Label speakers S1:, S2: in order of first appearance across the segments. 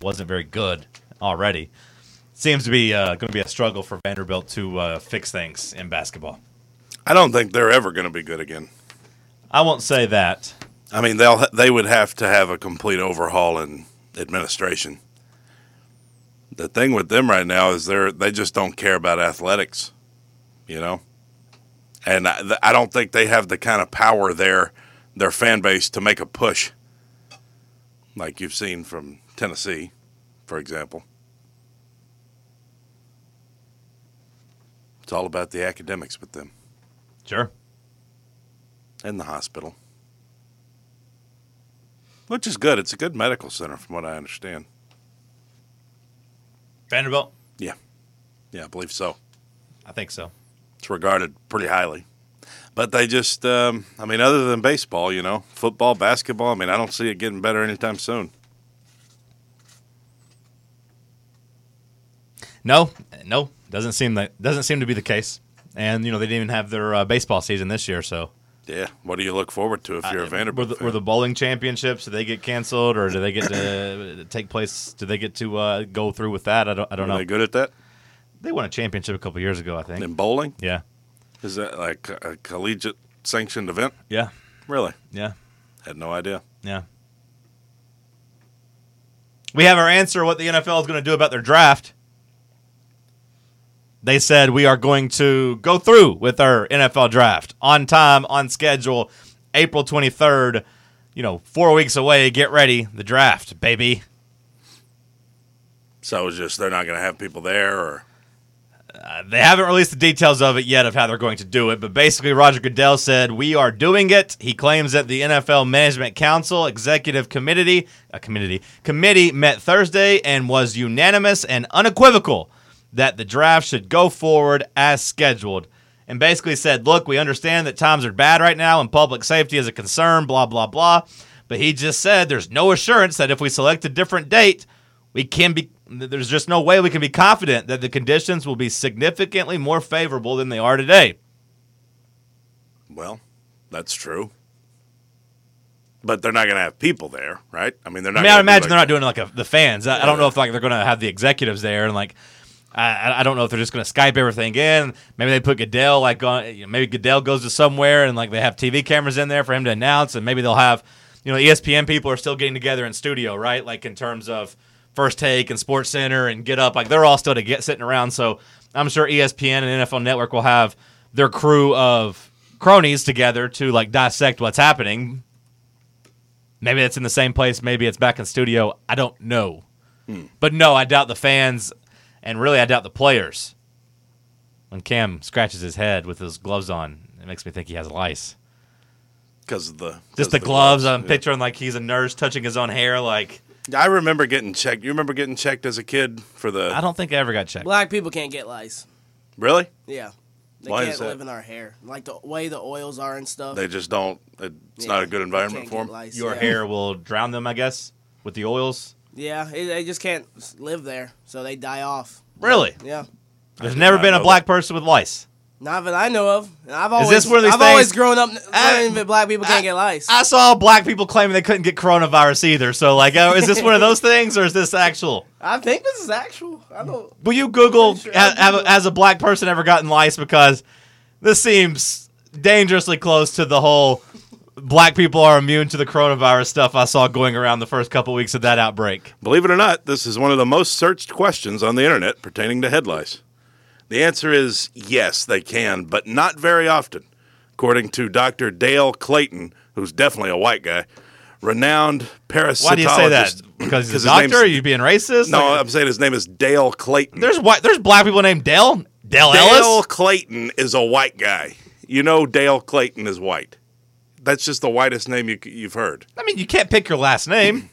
S1: wasn't very good already. Seems to be going to be a struggle for Vanderbilt to fix things in basketball.
S2: I don't think they're ever going to be good again.
S1: I won't say that.
S2: I mean, they would have to have a complete overhaul in administration. The thing with them right now is they just don't care about athletics, you know? And I don't think they have the kind of power their fan base to make a push like you've seen from Tennessee, for example. It's all about the academics with them.
S1: Sure.
S2: And the hospital. Which is good. It's a good medical center from what I understand.
S1: Vanderbilt?
S2: Yeah, I believe so.
S1: I think so.
S2: It's regarded pretty highly. But they just, other than baseball, football, basketball, I don't see it getting better anytime soon.
S1: No, doesn't seem to be the case. And they didn't even have their baseball season this year, so.
S2: Yeah, what do you look forward to if you're a Vanderbilt fan?
S1: Were the bowling championships, do they get canceled, or do they get to take place? Do they get to go through with that? I don't know.
S2: Are they good at that?
S1: They won a championship a couple years ago, I think.
S2: In bowling?
S1: Yeah.
S2: Is that like a collegiate sanctioned event?
S1: Yeah.
S2: Really?
S1: Yeah.
S2: Had no idea.
S1: Yeah. We have our answer what the NFL is going to do about their draft. They said we are going to go through with our NFL draft on time, on schedule, April 23rd. 4 weeks away. Get ready. The draft, baby.
S2: So it's just they're not going to have people there, or
S1: they haven't released the details of it yet of how they're going to do it. But basically, Roger Goodell said we are doing it. He claims that the NFL Management Council Executive Committee met Thursday and was unanimous and unequivocal that the draft should go forward as scheduled, and basically said, look, we understand that times are bad right now and public safety is a concern, blah, blah, blah. But he just said there's no assurance that if we select a different date, there's just no way we can be confident that the conditions will be significantly more favorable than they are today.
S2: Well, that's true. But they're not going to have people there, right? They're not.
S1: I imagine they're not doing the fans. I don't know if they're going to have the executives there and I don't know if they're just going to Skype everything in. Maybe they put Goodell maybe Goodell goes to somewhere and they have TV cameras in there for him to announce, and maybe they'll have ESPN people are still getting together in studio, right? In terms of First Take and Sports Center and Get Up, they're all still sitting around. So I'm sure ESPN and NFL Network will have their crew of cronies together to dissect what's happening. Maybe it's in the same place. Maybe it's back in studio. I don't know. But no, I doubt the fans. And really, I doubt the players. When Cam scratches his head with his gloves on, it makes me think he has lice.
S2: Because of the
S1: gloves. I'm picturing he's a nurse touching his own hair.
S2: I remember getting checked. You remember getting checked as a kid for the?
S1: I don't think I ever got checked.
S3: Black people can't get lice.
S2: Really?
S3: Yeah. They
S2: Why
S3: can't
S2: is that?
S3: live in our hair. The way the oils are and stuff.
S2: They just don't. It's not a good environment for them.
S3: Lice,
S1: Your hair will drown them, I guess, with the oils.
S3: Yeah, they just can't live there, so they die off.
S1: Really?
S3: Yeah.
S1: There's never been a black person with lice.
S3: Not that I know of. I've
S1: always
S3: grown up learning that black people can't get lice.
S1: I saw black people claiming they couldn't get coronavirus either. So, is this one of those things, or is this actual?
S3: I think this is actual. I don't.
S1: Will you Google, has a black person ever gotten lice? Because this seems dangerously close to the whole black people are immune to the coronavirus stuff I saw going around the first couple weeks of that outbreak.
S2: Believe it or not, this is one of the most searched questions on the internet pertaining to head lice. The answer is yes, they can, but not very often. According to Dr. Dale Clayton, who's definitely a white guy, renowned parasitologist.
S1: Why do you say that? Because he's a doctor? Are you being racist?
S2: No, I'm saying his name is Dale Clayton.
S1: There's black people named Dale? Dale
S2: Ellis? Dale
S1: Ellis?
S2: Clayton is a white guy. Dale Clayton is white. That's just the whitest name you've heard.
S1: You can't pick your last name.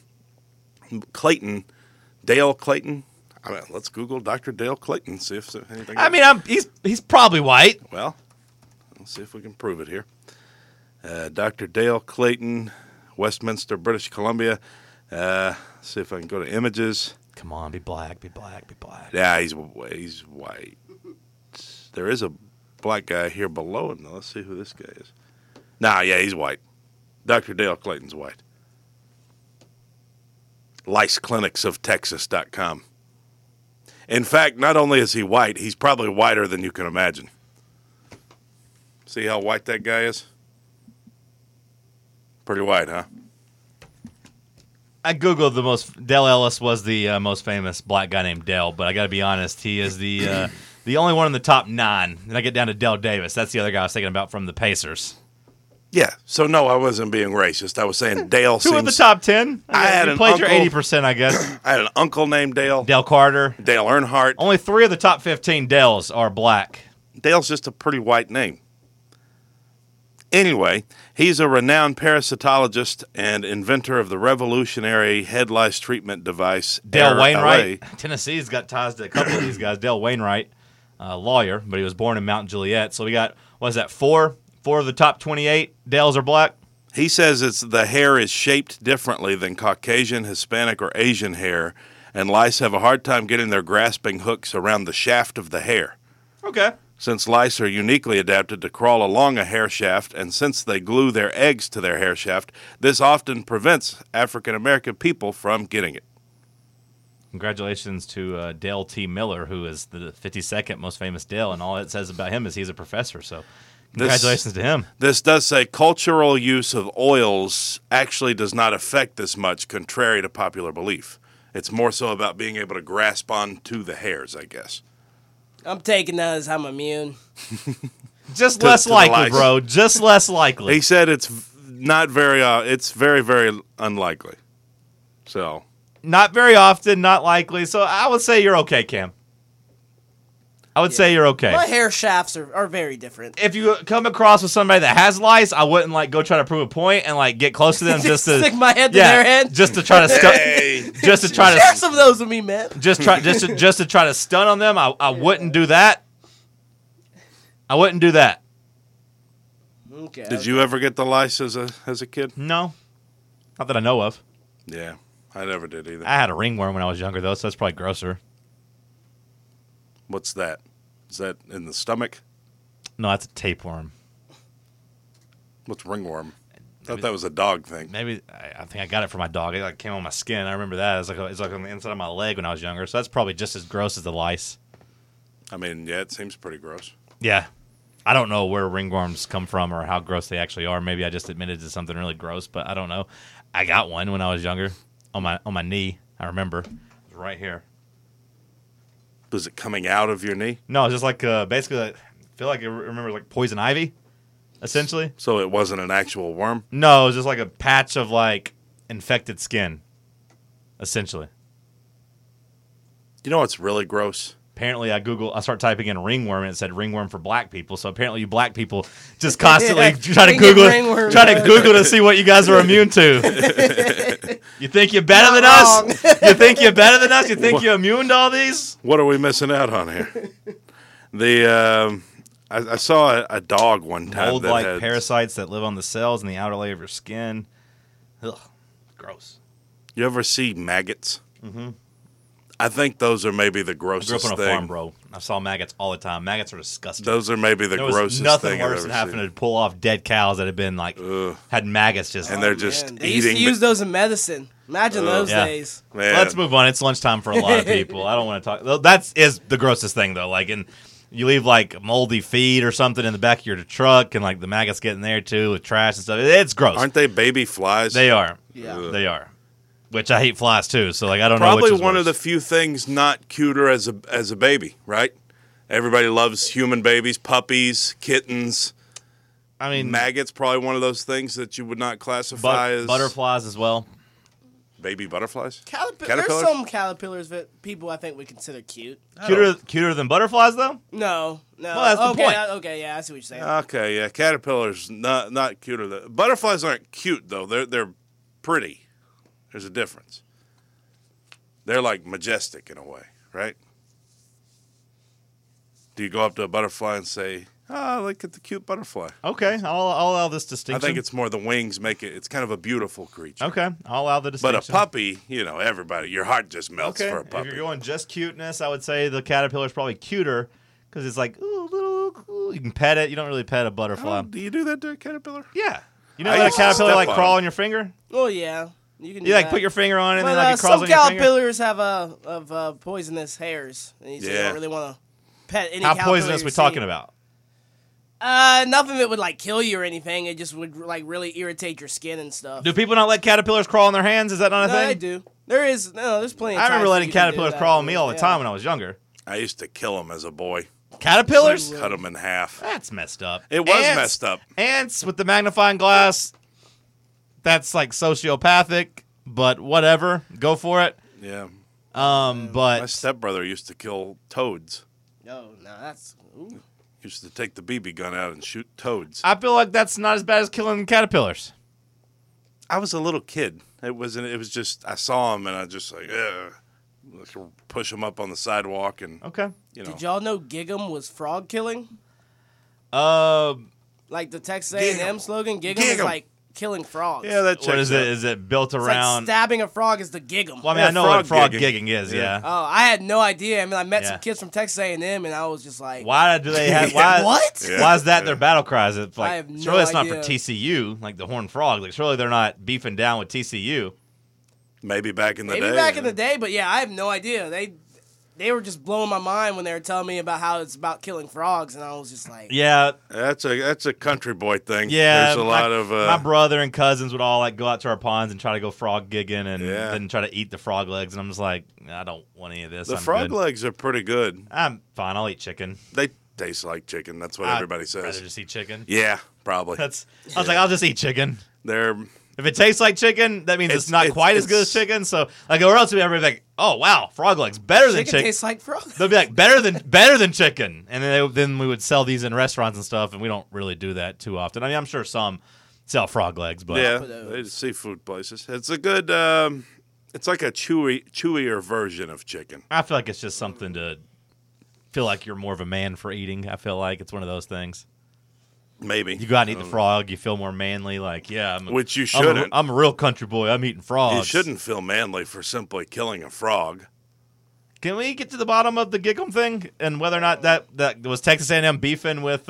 S2: Clayton. Dale Clayton. Let's Google Dr. Dale Clayton, see if anything.
S1: He's probably white.
S2: Well, let's see if we can prove it here. Dr. Dale Clayton, Westminster, British Columbia. See if I can go to images.
S1: Come on, be black, be black, be black.
S2: Yeah, he's white. There is a black guy here below him. Now, let's see who this guy is. Nah, yeah, he's white. Dr. Dale Clayton's white. liceclinicsofTexas.com. In fact, not only is he white, he's probably whiter than you can imagine. See how white that guy is? Pretty white, huh?
S1: I googled Dale Ellis was the most famous black guy named Dale, but I got to be honest, he is the only one in the top 9. Then I get down to Dale Davis. That's the other guy I was thinking about from the Pacers.
S2: Yeah. So no, I wasn't being racist. I was saying Dale
S1: Who
S2: seems.
S1: in the top 10?
S2: I had
S1: you
S2: an
S1: played your
S2: uncle-
S1: 80%, I guess.
S2: I had an uncle named Dale.
S1: Dale Carter.
S2: Dale Earnhardt.
S1: Only 3 of the top 15 Dales are black.
S2: Dale's just a pretty white name. Anyway, he's a renowned parasitologist and inventor of the revolutionary head lice treatment device.
S1: Dale
S2: Air
S1: Wainwright.
S2: LA.
S1: Tennessee's got ties to a couple of these guys. Dale Wainwright, lawyer, but he was born in Mount Juliet. So we got, what is that, 4 of the top 28 Dales are black?
S2: He says the hair is shaped differently than Caucasian, Hispanic, or Asian hair, and lice have a hard time getting their grasping hooks around the shaft of the hair.
S1: Okay.
S2: Since lice are uniquely adapted to crawl along a hair shaft, and since they glue their eggs to their hair shaft, this often prevents African American people from getting it.
S1: Congratulations to Dale T. Miller, who is the 52nd most famous Dale, and all it says about him is he's a professor. So congratulations to him.
S2: This does say cultural use of oils actually does not affect this much, contrary to popular belief. It's more so about being able to grasp onto the hairs, I guess.
S3: I'm taking that as I'm immune.
S1: Just
S2: To
S1: less
S2: the
S1: likely,
S2: lice.
S1: bro. Just less likely.
S2: He said it's not very, it's very, very unlikely. So,
S1: Not very often, not likely. So I would say you're okay, Cam. I would say you're okay.
S3: My hair shafts are very different.
S1: If you come across with somebody that has lice, I wouldn't go try to prove a point and get close to them just to
S3: stick my head to their head.
S1: just to try to
S2: hey,
S1: just to try
S3: Share
S1: to
S3: some of those with me, man.
S1: just to try to stun on them. I wouldn't do that. I wouldn't do that.
S3: Okay.
S2: did you ever get the lice as a kid?
S1: No, not that I know of.
S2: Yeah, I never did either.
S1: I had a ringworm when I was younger though, so that's probably grosser.
S2: What's that? Is that in the stomach?
S1: No, that's a tapeworm.
S2: What's ringworm? I thought that was a dog thing.
S1: Maybe I think I got it from my dog. It came on my skin. I remember that. It's like on the inside of my leg when I was younger. So that's probably just as gross as the lice.
S2: I mean, yeah, it seems pretty gross.
S1: Yeah. I don't know where ringworms come from or how gross they actually are. Maybe I just admitted to something really gross, but I don't know. I got one when I was younger on my knee. I remember. It was right here.
S2: Was it coming out of your knee?
S1: No, it's just basically I feel like I remember poison ivy, essentially.
S2: So it wasn't an actual worm?
S1: No, it was just like a patch of infected skin, essentially.
S2: You know what's really gross?
S1: Apparently, I start typing in ringworm, and it said ringworm for black people. So apparently, you black people just constantly try to Google
S3: ringworm.
S1: to see what you guys are immune to. You think you're better than
S3: Not
S1: us? You think you're better than us? You think you're immune to all these?
S2: What are we missing out on here? I saw a dog one time
S1: Mold-like
S2: that had,
S1: parasites that live on the cells in the outer layer of your skin. Ugh, gross.
S2: You ever see maggots? Mm-hmm. I think those are maybe the
S1: I grew
S2: grossest
S1: up on a
S2: thing.
S1: farm, bro. I saw maggots all the time. Maggots are disgusting.
S2: Those are maybe the
S1: There was
S2: grossest
S1: nothing
S2: thing
S1: worse
S2: I've
S1: than
S2: ever
S1: having
S2: seen.
S1: to pull off dead cows that had been
S2: Ugh.
S1: had maggots just.
S2: And they're just
S3: Man, they used to
S2: eating.
S3: use those in medicine. Imagine those
S1: Yeah.
S3: days.
S2: Man,
S1: Let's move on. It's lunchtime for a lot of people. I don't want to talk. That is the grossest thing, though. And you leave moldy feed or something in the back of your truck, and the maggots get in there too with trash and stuff. It's gross.
S2: Aren't they baby flies?
S1: They are.
S3: Yeah.
S2: Ugh.
S1: They are. Which I hate flies too. So I don't know.
S2: Probably
S1: which is
S2: one
S1: worse.
S2: of the few things not cuter as a baby, right? Everybody loves human babies, puppies, kittens.
S1: I mean,
S2: Maggots, probably one of those things that you would not classify as
S1: butterflies as well.
S2: baby butterflies.
S3: There's
S2: Caterpillars?
S3: some caterpillars that people I think would consider cute.
S1: Cuter than butterflies, though.
S3: No.
S1: Well, that's the
S3: okay,
S1: point.
S3: okay, yeah, I see what you're saying.
S2: Okay, yeah, caterpillars not cuter than butterflies aren't cute though. They're pretty. There's a difference. They're majestic in a way, right? Do you go up to a butterfly and say, "Oh, look at the cute butterfly"?
S1: Okay, I'll allow this
S2: I
S1: distinction.
S2: think it's more the wings make it. It's kind of a beautiful creature.
S1: okay. I'll allow the distinction.
S2: But a puppy, everybody, your heart just melts
S1: Okay,
S2: for a
S1: if
S2: puppy.
S1: you're going just cuteness, I would say the caterpillar is probably cuter because it's ooh, little. Ooh. You can pet it. You don't really pet a butterfly.
S2: Oh, do you do that to a caterpillar?
S1: Yeah. You know
S2: I
S1: that a
S2: used to
S1: caterpillar
S2: step on
S1: crawl
S2: them.
S1: on your finger?
S3: Oh yeah. You can
S1: You like
S3: that.
S1: put your finger on it and
S3: But,
S1: then like it crawls
S3: some
S1: on your finger.
S3: caterpillars have poisonous hairs. And you don't really want to pet any
S1: How
S3: caterpillar
S1: poisonous
S3: you
S1: we
S3: see.
S1: talking about?
S3: Nothing that would like kill you or anything. It just would like really irritate your skin and stuff.
S1: Do people not let caterpillars crawl on their hands? Is that not a
S3: No,
S1: thing?
S3: they do. There's plenty of
S1: I
S3: times
S1: remember
S3: that
S1: letting
S3: you can do
S1: caterpillars
S3: that.
S1: crawl on me all the
S3: Yeah.
S1: time when I was younger.
S2: I used to kill them as a boy.
S1: Caterpillars?
S2: Cut them in half.
S1: That's messed up.
S2: It was
S1: Ants-
S2: messed up.
S1: Ants with the magnifying glass. That's like sociopathic, but whatever. Go for it.
S2: Yeah.
S1: But
S2: My stepbrother used to kill toads.
S3: No, that's. Ooh.
S2: Used to take the BB gun out and shoot toads.
S1: I feel like that's not as bad as killing caterpillars.
S2: I was a little kid. It was just I saw him and I just like push him up on the sidewalk and
S1: Okay.
S2: you know.
S3: Did y'all know Gig'em was frog killing?
S1: Uh,
S3: Like the Texas
S2: Gig 'em.
S3: A&M slogan, Gig'em is
S2: Gig 'em.
S3: like killing frogs.
S2: Yeah, that
S1: what
S2: checks
S1: is it?
S2: out.
S1: Is it built
S3: It's
S1: around?
S3: like stabbing a frog is the Gig'em.
S1: Well, I mean,
S2: Yeah,
S1: I know what
S2: frog
S1: frog
S2: gigging.
S1: gigging is.
S2: Yeah.
S1: Yeah.
S3: Oh, I had no idea. I mean, I met
S1: Yeah.
S3: some kids from Texas A&M, and I was just like,
S1: Why do they have? Why,
S3: What?
S2: Yeah.
S1: Why is that their battle cry? Is it like?
S3: I have no
S1: surely it's not for
S3: idea.
S1: TCU, like the Horned Frog. Like surely they're not beefing down with TCU.
S2: Maybe back in the
S3: Maybe
S2: day.
S3: back in the day, but yeah, I have no idea. They were just blowing my mind when they were telling me about how it's about killing frogs, and I was just like,
S1: Yeah,
S2: That's a country boy thing.
S1: yeah.
S2: There's a lot of
S1: my brother and cousins would all like go out to our ponds and try to go frog gigging and
S2: Yeah.
S1: then try to eat the frog legs. And I'm just like, I don't want any of this.
S2: the
S1: I'm
S2: frog
S1: good.
S2: legs are pretty good.
S1: I'm fine. I'll eat chicken.
S2: They taste like chicken. That's what everybody
S1: I'd
S2: says.
S1: rather just eat chicken.
S2: Yeah, probably.
S1: I was like, I'll just eat chicken.
S2: They're
S1: If it tastes like chicken, that means it's not
S2: It's-
S1: quite as good as
S2: it's-
S1: chicken. So, like, or else everybody's like, "Oh wow, frog legs better than
S3: chicken
S1: chicken."
S3: tastes like frog.
S1: They'll be like, "better than chicken," and then we would sell these in restaurants and stuff. And we don't really do that too often. I mean, I'm sure some sell frog legs, but
S2: yeah,
S3: those.
S2: they seafood places. It's a good. It's like a chewier version of chicken.
S1: I feel like it's just something to feel like you're more of a man for eating. I feel like it's one of those things.
S2: Maybe
S1: You go out and eat the frog, you feel more manly. Like, yeah,
S2: Which you
S1: I'm
S2: shouldn't.
S1: I'm a real country boy. I'm eating frogs.
S2: You shouldn't feel manly for simply killing a frog.
S1: Can we get to the bottom of the Gig'em thing and whether or not that was Texas A&M beefing with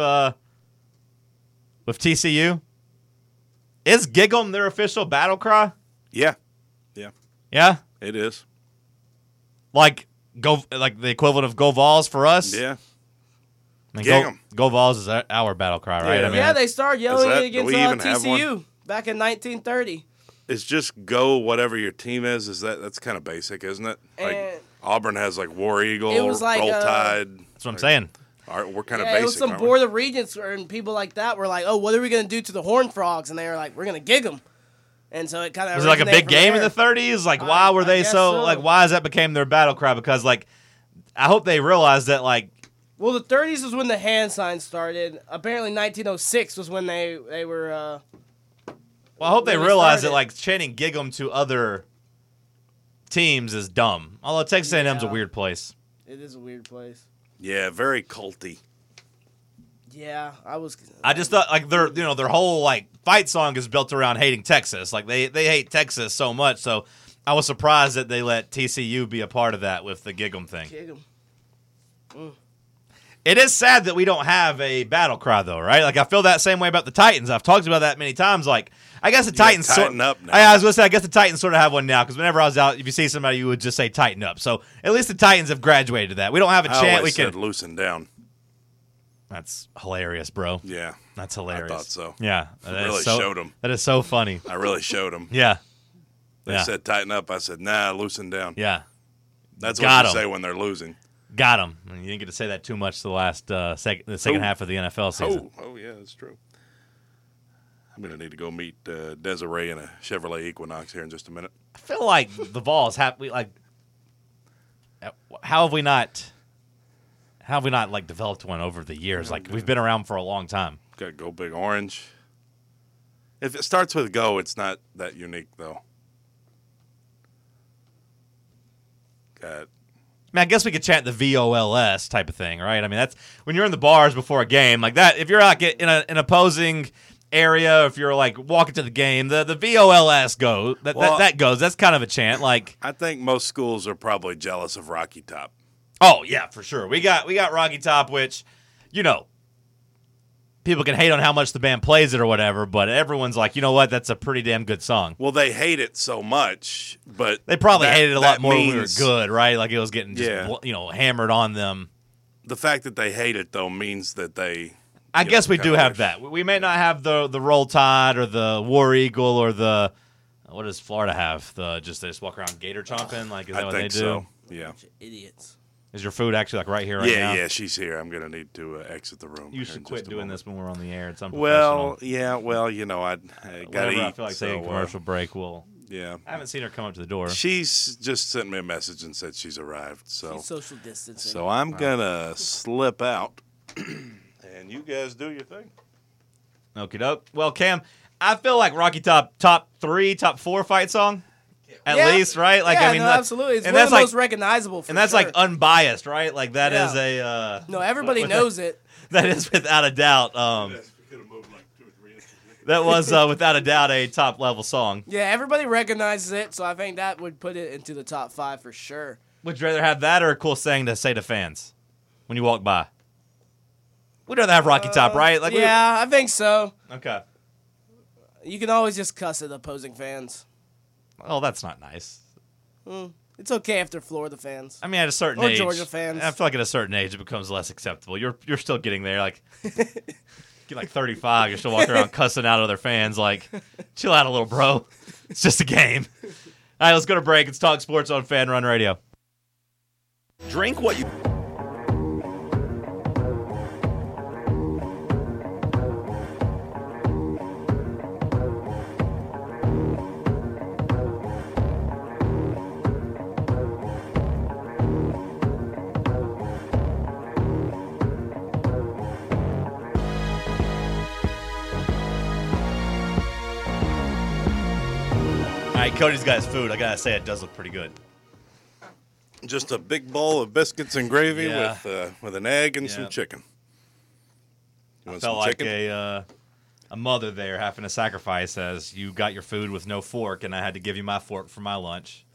S1: TCU? Is Gig'em their official battle cry?
S2: Yeah,
S1: Yeah,
S2: it is.
S1: like the equivalent of Go Vols for us.
S2: Yeah.
S1: I mean,
S2: Gig'em.
S1: Go Vols is our battle cry, right?
S2: Yeah.
S1: I mean,
S3: Yeah, they started yelling
S2: that-
S3: it
S2: do
S3: against
S2: we even have
S3: TCU back in 1930.
S2: It's just go whatever your team is. That's kind of basic, isn't it? Like
S3: And-
S2: Auburn has like War Eagle,
S3: It was like,
S2: Roll Tide.
S1: that's what I'm saying.
S2: We're kind of
S3: Yeah,
S2: basic.
S3: it was some
S2: aren't we?
S3: Board of Regents and people like that were like, "Oh, what are we gonna do to the Horned Frogs?" And they were like, "We're gonna gig them." And so it kind of
S1: Was it like a big game in the 30s? Like, why were
S3: I
S1: they
S3: guess
S1: so
S3: so.
S1: like? Why has that became their battle cry? Because like, I hope they realized that like.
S3: Well, the 30s was when the hand signs started. Apparently, 1906 was when they were.
S1: Well, I hope they
S3: when they
S1: realize
S3: started.
S1: that like chanting Gig'em to other teams is dumb. Although Texas A&M's a
S3: Yeah.
S1: weird place.
S3: It is a weird place.
S2: Yeah, very culty.
S3: Yeah, I was.
S1: I just thought like their whole like fight song is built around hating Texas. Like they hate Texas so much. So I was surprised that they let TCU be a part of that with the Gig'em thing.
S3: Gig 'em.
S1: It is sad that we don't have a battle cry though, right? Like I feel that same way about the Titans. I've talked about that many times. Like I guess the Titans
S2: tighten up now.
S1: I was gonna say I guess the Titans sort of have one now because whenever I was out, if you see somebody, you would just say tighten up. So at least the Titans have graduated to that. We don't have a
S2: I
S1: chant. We
S2: always
S1: can.
S2: said loosen down.
S1: That's hilarious, bro.
S2: Yeah,
S1: That's hilarious.
S2: I thought so.
S1: Yeah, that is
S2: Really
S1: so,
S2: showed 'em.
S1: That is so funny.
S2: I really showed them.
S1: Yeah,
S2: They
S1: yeah,
S2: said tighten up. I said nah, loosen down.
S1: yeah.
S2: That's
S1: Got
S2: what
S1: 'em.
S2: you say when they're losing.
S1: Got him. You didn't get to say that too much the last the second half of the NFL season.
S2: Oh yeah, that's true. I'm gonna need to go meet Desiree in a Chevrolet Equinox here in just a minute.
S1: I feel like the Vols have how have we not like developed one over the years? Like we've been around for a long time.
S2: Got to go big orange. If it starts with go, it's not that unique though. Got
S1: I mean, I guess we could chant the VOLS type of thing, right? I mean, that's when you're in the bars before a game like that. If you're like in an opposing area, if you're like walking to the game, the VOLS go that goes. That's kind of a chant. Like,
S2: I think most schools are probably jealous of Rocky Top.
S1: oh yeah, for sure. We got Rocky Top, which people can hate on how much the band plays it or whatever, but everyone's like, you know what? That's a pretty damn good song.
S2: Well, they hate it so much, but
S1: They probably hated it a lot more when we were
S2: means-
S1: good, right? Like it was getting just,
S2: Yeah.
S1: hammered on them.
S2: The fact that they hate it though means that they.
S1: I guess we
S2: kinda
S1: do have
S2: wish-
S1: that. We may not have the Roll Tide or the War Eagle or the what does Florida have? They just walk around gator chomping. Like is that
S2: I
S1: what
S2: think
S1: they do?
S2: so. Yeah.
S3: Bunch of idiots.
S1: Is your food actually like right here right now?
S2: Yeah, she's here. I'm gonna need to exit the room.
S1: You
S2: here
S1: should
S2: in
S1: quit
S2: just a
S1: doing
S2: moment.
S1: this when we're on the air. It's
S2: Well,
S1: unprofessional.
S2: yeah. Well, I gotta
S1: Whenever
S2: eat.
S1: I feel like taking a
S2: so,
S1: commercial break, we'll.
S2: Yeah.
S1: I haven't seen her come up to the door.
S2: She's just sent me a message and said she's arrived. So,
S3: She's social distancing.
S2: so I'm gonna slip out, and you guys do your thing.
S1: Okie doke. Well, Cam, I feel like Rocky top 3, top 4 fight song, at
S3: Yeah.
S1: least, right? Like
S3: yeah,
S1: I mean,
S3: no, absolutely. It's
S1: and
S3: one
S1: that's
S3: of the
S1: like,
S3: most recognizable. For
S1: and that's
S3: sure.
S1: like unbiased, right? Like that
S3: Yeah.
S1: is a.
S3: No, everybody
S1: with
S3: knows it.
S1: That is without a doubt. That was without a doubt a top level song.
S3: Yeah, everybody recognizes it, so I think that would put it into the top 5 for sure.
S1: Would you rather have that or a cool saying to say to fans when you walk by? We'd rather have Rocky Top, right? Like
S3: Yeah, I think so.
S1: Okay.
S3: You can always just cuss at opposing fans.
S1: Oh, that's not nice.
S3: It's okay if they're Florida fans.
S1: I mean, at a certain
S3: Or
S1: age,
S3: Georgia fans.
S1: I feel like at a certain age, it becomes less acceptable. You're still getting there. Like, get like 35, you're still walking around cussing out other fans. Like, chill out a little, bro. It's just a game. All right, let's go to break. It's Talk Sports on Fan Run Radio.
S4: Drink what you.
S1: All right, Cody's got his food. I gotta say, it does look pretty good.
S2: Just a big bowl of biscuits and gravy
S1: Yeah.
S2: with an egg and
S1: Yeah.
S2: some chicken. You want
S1: Felt
S2: some
S1: like
S2: chicken?
S1: a mother there having to sacrifice as you got your food with no fork, and I had to give you my fork for my lunch.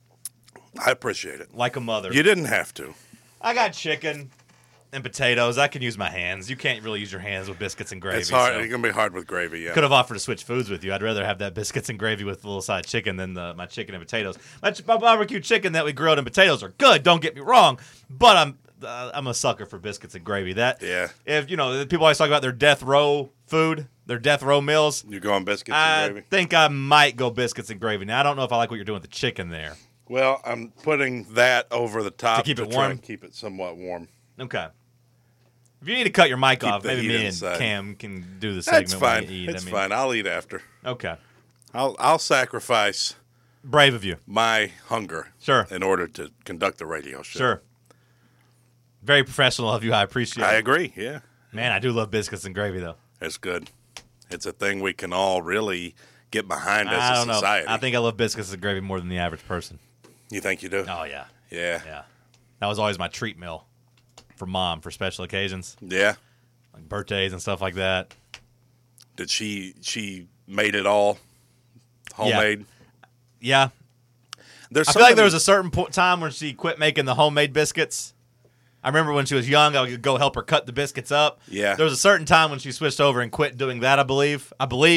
S2: I appreciate it.
S1: Like a mother.
S2: You didn't have to.
S1: I got chicken and potatoes. I can use my hands. You can't really use your hands with biscuits and gravy.
S2: It's hard.
S1: so-
S2: It's gonna be hard with gravy. Yeah.
S1: Could have offered to switch foods with you. I'd rather have that biscuits and gravy with a little side chicken than my chicken and potatoes. My barbecue chicken that we grilled and potatoes are good. Don't get me wrong, but I'm a sucker for biscuits and gravy. That
S2: Yeah.
S1: If people always talk about their death row food, their death row meals.
S2: You going biscuits
S1: I
S2: and gravy?
S1: think I might go biscuits and gravy. Now I don't know if I like what you're doing with the chicken there.
S2: Well, I'm putting that over the top
S1: To keep it
S2: try
S1: warm?
S2: and keep it somewhat warm.
S1: Okay. If you need to cut your mic off,
S2: the
S1: maybe
S2: heat
S1: me
S2: inside.
S1: and Cam can do the segment
S2: That's
S1: when
S2: fine.
S1: you eat.
S2: It's fine. I'll eat after.
S1: Okay.
S2: I'll sacrifice
S1: Brave of you.
S2: my hunger
S1: Sure.
S2: in order to conduct the radio show.
S1: Sure. Very professional of you. I appreciate
S2: I
S1: it.
S2: agree. Yeah,
S1: Man, I do love biscuits and gravy, though.
S2: it's good. It's a thing we can all really get behind
S1: I
S2: as a
S1: don't
S2: society.
S1: know. I think I love biscuits and gravy more than the average person.
S2: You think you do?
S1: Oh, yeah.
S2: Yeah.
S1: Yeah. That was always my treat meal for Mom for special occasions,
S2: Yeah.
S1: like birthdays and stuff like that.
S2: Did she made it all homemade?
S1: Yeah.
S2: There's
S1: I feel like
S2: something-
S1: there was a certain time when she quit making the homemade biscuits. I remember when she was young, I would go help her cut the biscuits up.
S2: Yeah.
S1: There was a certain time when she switched over and quit doing that, I believe.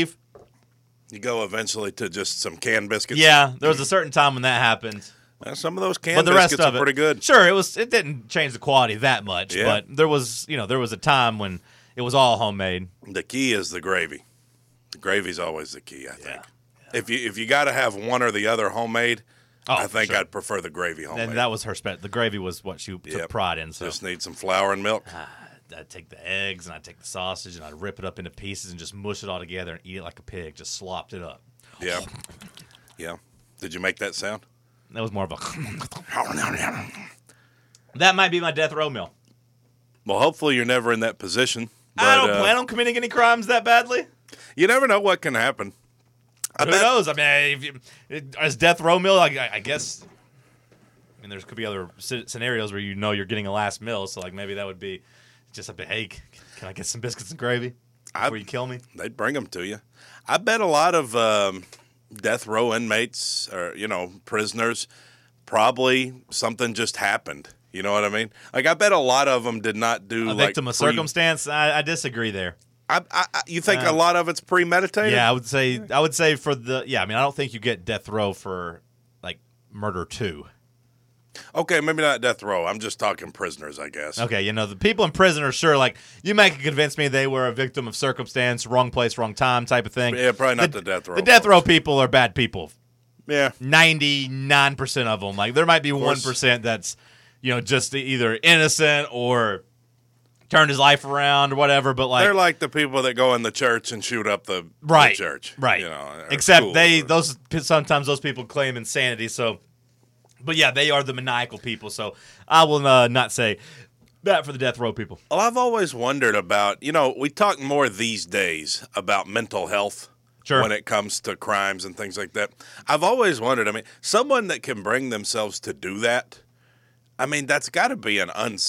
S2: You go eventually to just some canned biscuits.
S1: Yeah, there was a certain time when that happened.
S2: Well, some of those
S1: But
S2: canned
S1: the rest
S2: biscuits
S1: of
S2: are
S1: it,
S2: pretty good.
S1: Sure, it didn't change the quality that much,
S2: Yeah.
S1: but there was a time when it was all homemade.
S2: The key is the gravy. The gravy's always the key, I think.
S1: Yeah.
S2: If you got to have one or the other homemade,
S1: Oh,
S2: I think
S1: sure.
S2: I'd prefer the gravy homemade.
S1: And that was her the gravy was what she took
S2: Yep.
S1: pride in. So
S2: Just need some flour and milk.
S1: I'd take the eggs and I'd take the sausage and I'd rip it up into pieces and just mush it all together and eat it like a pig. Just slopped it up.
S2: Yeah. Yeah. Did you make that sound?
S1: That was more of a. That might be my death row meal.
S2: Well, hopefully you're never in that position. But,
S1: I don't plan on committing any crimes that badly.
S2: You never know what can happen.
S1: Who knows? I mean, as death row meal, I guess. I mean, there could be other scenarios where you're getting a last meal, so like maybe that would be just a bit. Hey, can I get some biscuits and gravy before you kill me?
S2: They'd bring them to you. I bet a lot of death row inmates or prisoners probably something just happened. You know what I mean? Like I bet a lot of them did not do
S1: A
S2: like
S1: victim of circumstance? I disagree there.
S2: You think a lot of it's premeditated?
S1: Yeah, I would say for the I don't think you get death row for like murder 2.
S2: Okay, maybe not death row. I'm just talking prisoners, I guess.
S1: Okay, the people in prison are sure, like, you might convince me they were a victim of circumstance, wrong place, wrong time type of thing.
S2: Yeah, probably not the death row.
S1: The death row people are bad people.
S2: Yeah.
S1: 99% of them. Like, there might be 1% that's, just either innocent or turned his life around or whatever, but like...
S2: They're like the people that go in the church and shoot up the church.
S1: Right,
S2: or
S1: except
S2: school
S1: sometimes those people claim insanity, so... But yeah, they are the maniacal people, so I will not say that for the death row people.
S2: Well, I've always wondered about, we talk more these days about mental health when it comes to crimes and things like that. I've always wondered, someone that can bring themselves to do that, that's got to be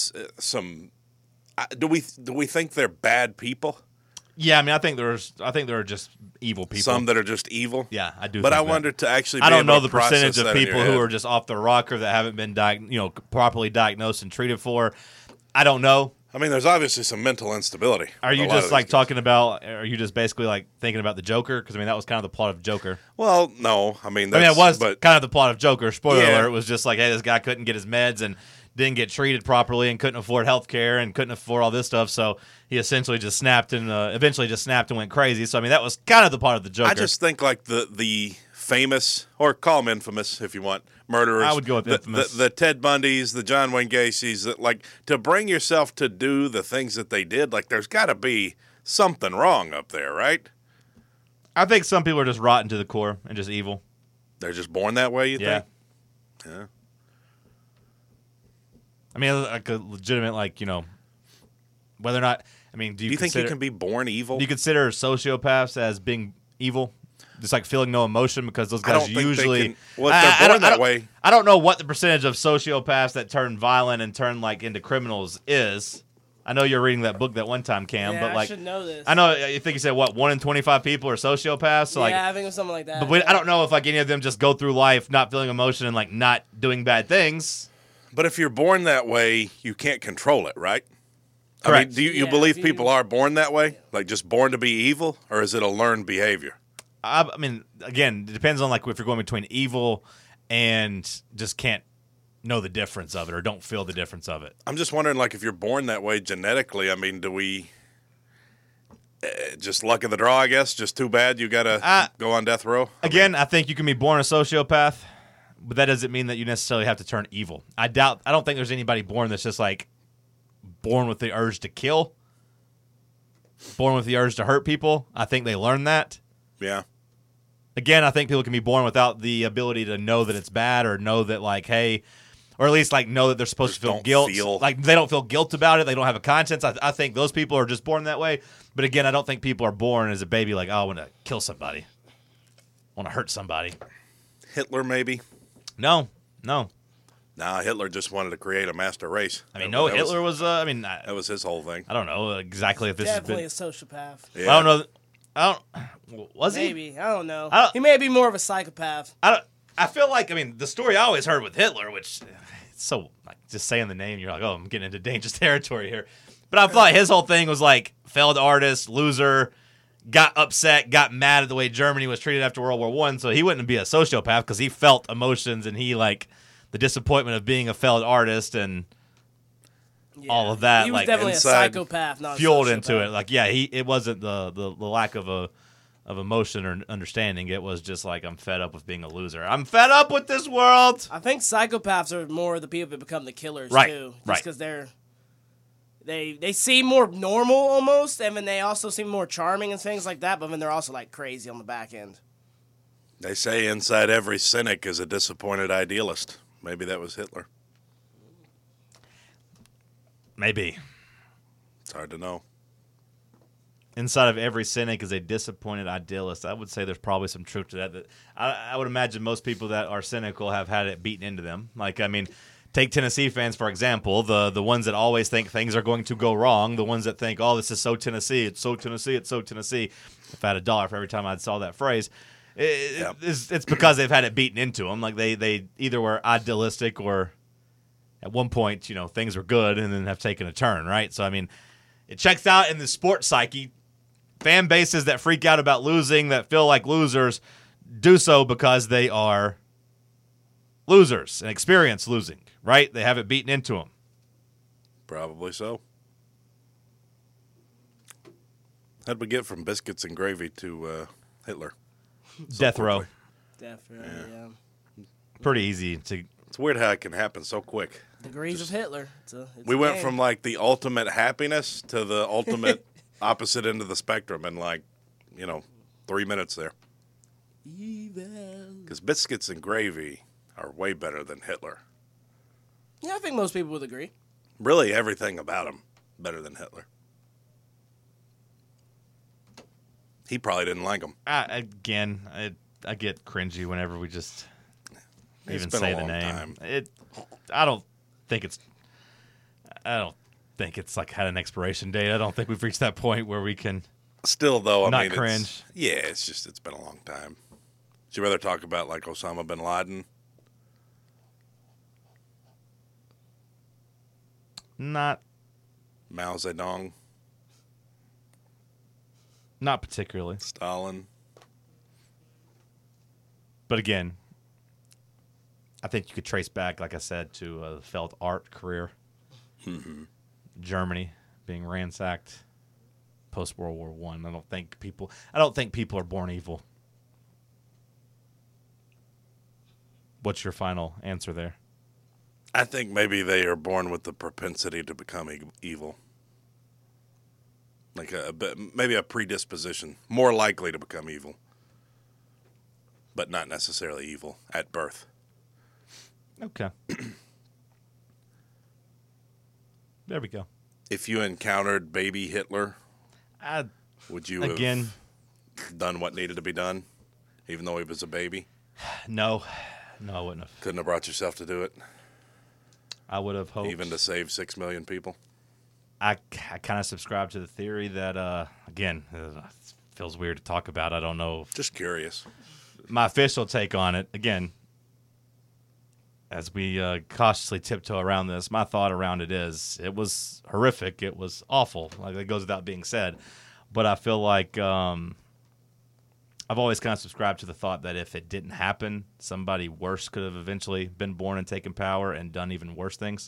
S2: do we think they're bad people?
S1: Yeah, I think there are just evil people.
S2: Some that are just evil.
S1: Yeah, I do.
S2: But
S1: think
S2: I wonder to actually.
S1: I don't know the
S2: process
S1: percentage of
S2: that in
S1: people
S2: your
S1: who
S2: head.
S1: are just off the rocker that haven't been properly diagnosed and treated for. I don't know.
S2: There's obviously some mental instability.
S1: Are you just like talking about? Are you just basically like thinking about the Joker? Because that was kind of the plot of Joker.
S2: Well, no,
S1: it was kind of the plot of Joker. Spoiler
S2: Yeah.
S1: alert! It was just like, hey, this guy couldn't get his meds and didn't get treated properly and couldn't afford health care and couldn't afford all this stuff. So he essentially just snapped and eventually just snapped and went crazy. So that was kind of the plot of the Joker.
S2: I just think like the famous, or call them infamous if you want, murderers.
S1: I would go with infamous.
S2: The Ted Bundys, the John Wayne Gacy's, that like to bring yourself to do the things that they did. Like there's got to be something wrong up there, right?
S1: I think some people are just rotten to the core and just evil.
S2: They're just born that way. You think? Yeah.
S1: Like a legitimate, whether or not, do you
S2: think you can be born evil?
S1: Do you consider sociopaths as being evil? Just like feeling no emotion because those guys usually.
S2: Well, if they're born that way.
S1: I don't know what the percentage of sociopaths that turn violent and turn into criminals is. I know you're reading that book that one time, Cam, but
S3: I should know this.
S1: I know you think you said 1 in 25 people are sociopaths. So
S3: I think it was something like that.
S1: But I don't know if any of them just go through life not feeling emotion and not doing bad things.
S2: But if you're born that way, you can't control it, right?
S1: Correct.
S2: Do you believe people are born that way? Like just born to be evil? Or is it a learned behavior?
S1: Again, it depends on if you're going between evil and just can't know the difference of it or don't feel the difference of it.
S2: I'm just wondering, if you're born that way genetically, do we just luck of the draw, I guess? Just too bad you got to go on death row?
S1: I think you can be born a sociopath, but that doesn't mean that you necessarily have to turn evil. I don't think there's anybody born that's just born with the urge to kill, born with the urge to hurt people. I think they learn that.
S2: Yeah.
S1: Again, I think people can be born without the ability to know that it's bad or know that hey, or at least know that they're supposed to feel guilt. They don't feel guilt about it. They don't have a conscience. I think those people are just born that way. But again, I don't think people are born as a baby oh, I want to kill somebody. I want to hurt somebody.
S2: Hitler, maybe?
S1: No.
S2: Nah, Hitler just wanted to create a master race.
S1: Hitler was.
S2: That was his whole thing.
S1: I don't know exactly if this
S3: definitely
S1: has
S3: a sociopath.
S2: Yeah.
S1: I don't know. Was he?
S3: Maybe. I don't know. He may be more of a psychopath.
S1: I feel the story I always heard with Hitler, which it's so just saying the name, you're oh, I'm getting into dangerous territory here. But I thought his whole thing was failed artist, loser, got upset, got mad at the way Germany was treated after World War I. So he wouldn't be a sociopath because he felt emotions and he the disappointment of being a failed artist and all of that.
S3: He was definitely a psychopath, not
S1: fueled
S3: a
S1: into it. It wasn't the lack of emotion or understanding. It was just I'm fed up with being a loser. I'm fed up with this world.
S3: I think psychopaths are more the people that become the killers too, just because they seem more normal almost, and then they also seem more charming and things like that. But then they're also crazy on the back end.
S2: They say inside every cynic is a disappointed idealist. Maybe that was Hitler.
S1: Maybe.
S2: It's hard to know.
S1: Inside of every cynic is a disappointed idealist. I would say there's probably some truth to that. That I would imagine most people that are cynical have had it beaten into them. Take Tennessee fans, for example, the ones that always think things are going to go wrong, the ones that think, oh, this is so Tennessee, it's so Tennessee, it's so Tennessee. If I had $1 for every time I saw that phrase, it's because they've had it beaten into them. They either were idealistic or at one point, things were good and then have taken a turn, right? So, it checks out in the sports psyche fan bases that freak out about losing, that feel like losers, do so because they are losers and experience losing, right? They have it beaten into them.
S2: Probably so. How'd we get from biscuits and gravy to Hitler?
S1: Death row.
S3: Definitely, yeah.
S1: Pretty easy to.
S2: It's weird how it can happen so quick.
S3: Degrees of Hitler.
S2: We went from like the ultimate happiness to the ultimate opposite end of the spectrum in 3 minutes there. Because biscuits and gravy are way better than Hitler.
S3: Yeah, I think most people would agree.
S2: Really, everything about him better than Hitler. He probably didn't like him.
S1: Again, I get cringy whenever we just even
S2: been
S1: say
S2: a
S1: the
S2: long
S1: name.
S2: time.
S1: I don't think it's like had an expiration date. I don't think we've reached that point where we can.
S2: Still, though,
S1: not cringe.
S2: It's been a long time. Would you rather talk about like Osama bin Laden?
S1: Not
S2: Mao Zedong?
S1: Not particularly.
S2: Stalin?
S1: But again, I think you could trace back, like I said, to the felt art career.
S2: Mm-hmm.
S1: Germany being ransacked post World War I. I don't think people are born evil. What's your final answer there?
S2: I think maybe they are born with the propensity to become evil. Like maybe a predisposition, more likely to become evil, but not necessarily evil at birth.
S1: Okay. There we go.
S2: If you encountered baby Hitler, would you
S1: have
S2: done what needed to be done, even though he was a baby?
S1: No, I wouldn't have.
S2: Couldn't have brought yourself to do it?
S1: I would have hoped.
S2: Even to save 6 million people?
S1: I kind of subscribe to the theory that, again, it feels weird to talk about. I don't know.
S2: Just curious.
S1: My official take on it, again, as we cautiously tiptoe around this, my thought around it is it was horrific. It was awful. Like, it goes without being said. But I feel like I've always kind of subscribed to the thought that if it didn't happen, somebody worse could have eventually been born and taken power and done even worse things.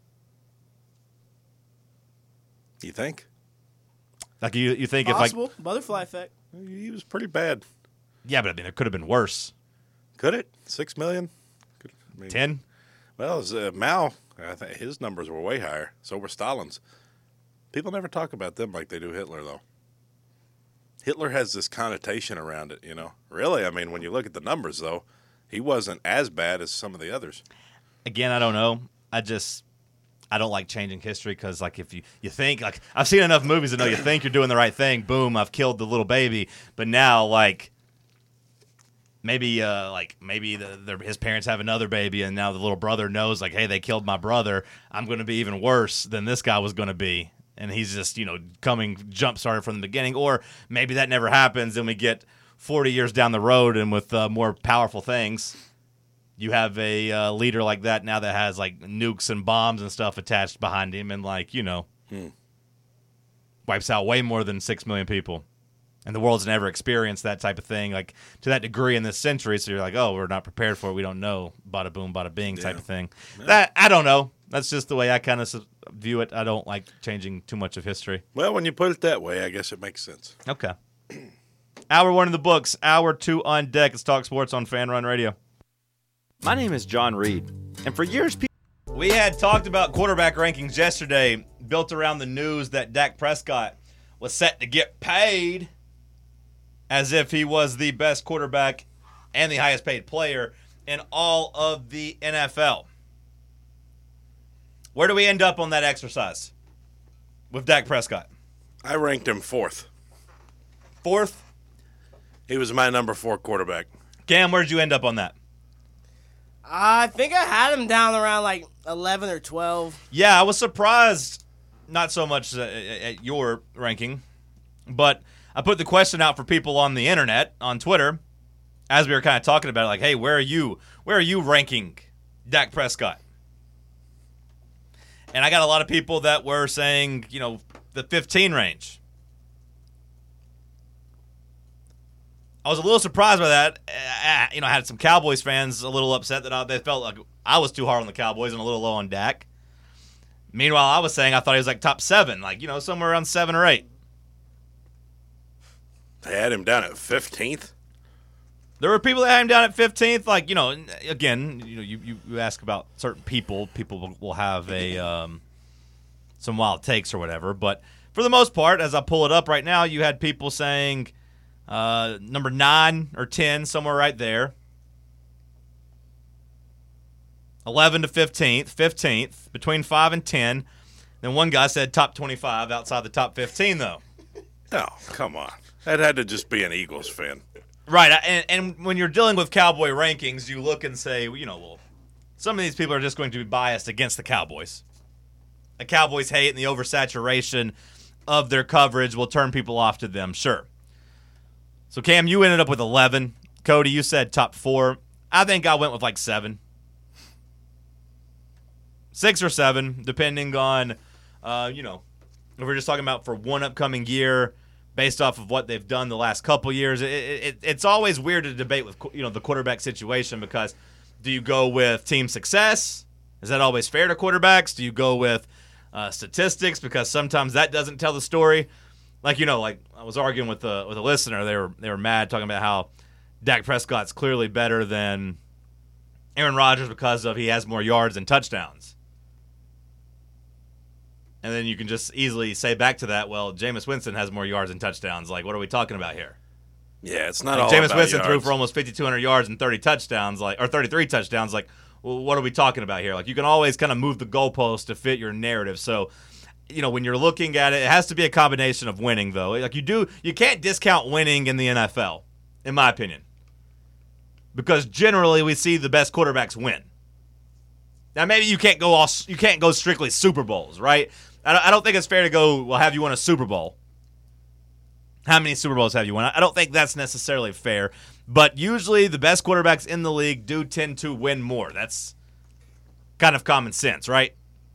S2: You think?
S1: Like you think
S3: possible.
S1: If like
S3: butterfly effect.
S2: He was pretty bad.
S1: Yeah, but I mean there could have been worse.
S2: Could it? 6 million?
S1: 10?
S2: Well, it was, Mao, I think his numbers were way higher. So were Stalin's. People never talk about them like they do Hitler, though. Hitler has this connotation around it, you know. Really, I mean, when you look at the numbers, though, he wasn't as bad as some of the others.
S1: Again, I don't know. I don't like changing history because, like, if you think, like, I've seen enough movies to know you think you're doing the right thing. Boom, I've killed the little baby. But now, like, maybe his parents have another baby, and now the little brother knows, like, hey, they killed my brother. I'm going to be even worse than this guy was going to be. And he's just, jump started from the beginning. Or maybe that never happens, and we get 40 years down the road and with more powerful things. You have a leader like that now that has, like, nukes and bombs and stuff attached behind him and, like, wipes out way more than 6 million people. And the world's never experienced that type of thing, like, to that degree in this century. So you're like, oh, we're not prepared for it. We don't know. Bada boom, bada bing type of thing. Yeah. That I don't know. That's just the way I kind of view it. I don't like changing too much of history.
S2: Well, when you put it that way, I guess it makes sense.
S1: Okay. Hour 1 in the books. Hour 2 on deck. It's Talk Sports on Fan Run Radio.
S4: My name is John Reed, and for years,
S1: we had talked about quarterback rankings yesterday, built around the news that Dak Prescott was set to get paid as if he was the best quarterback and the highest paid player in all of the NFL. Where do we end up on that exercise with Dak Prescott?
S2: I ranked him 4th.
S1: 4th?
S2: He was my number 4 quarterback.
S1: Cam, where did you end up on that?
S3: I think I had him down around like 11 or 12.
S1: Yeah, I was surprised, not so much at your ranking, but I put the question out for people on the internet, on Twitter, as we were kind of talking about it, like, hey, where are you ranking Dak Prescott? And I got a lot of people that were saying, the 15 range. I was a little surprised by that. I had some Cowboys fans a little upset that they felt like I was too hard on the Cowboys and a little low on Dak. Meanwhile, I was saying I thought he was like top 7, like, somewhere around 7 or 8.
S2: They had him down at 15th?
S1: There were people that had him down at 15th. Like, again, you ask about certain people. People will have some wild takes or whatever. But for the most part, as I pull it up right now, you had people saying number 9 or 10, somewhere right there. 11 to 15th, between 5 and 10. Then one guy said top 25 outside the top 15, though.
S2: Oh, come on. That had to just be an Eagles fan.
S1: Right, and when you're dealing with Cowboy rankings, you look and say, well, some of these people are just going to be biased against the Cowboys. The Cowboys hate and the oversaturation of their coverage will turn people off to them, sure. So, Cam, you ended up with 11. Cody, you said top 4. I think I went with like 7. 6 or 7, depending on, if we're just talking about for one upcoming year, based off of what they've done the last couple years. It's always weird to debate with the quarterback situation, because do you go with team success? Is that always fair to quarterbacks? Do you go with statistics, because sometimes that doesn't tell the story? Like I was arguing with a listener, they were mad talking about how Dak Prescott's clearly better than Aaron Rodgers because he has more yards and touchdowns. And then you can just easily say back to that, well, Jameis Winston has more yards and touchdowns. Like, what are we talking about here?
S2: Yeah, it's not
S1: like
S2: all
S1: Jameis
S2: about
S1: Winston
S2: yards.
S1: threw for almost 5,200 yards and 30 touchdowns, or 33 touchdowns. Like, well, what are we talking about here? Like, you can always kind of move the goalpost to fit your narrative. So, when you're looking at it, it has to be a combination of winning, though. Like, you can't discount winning in the NFL, in my opinion, because generally we see the best quarterbacks win. Now, maybe you can't go strictly Super Bowls, right? I don't think it's fair to go, well, have you won a Super Bowl? How many Super Bowls have you won? I don't think that's necessarily fair. But usually the best quarterbacks in the league do tend to win more. That's kind of common sense, right?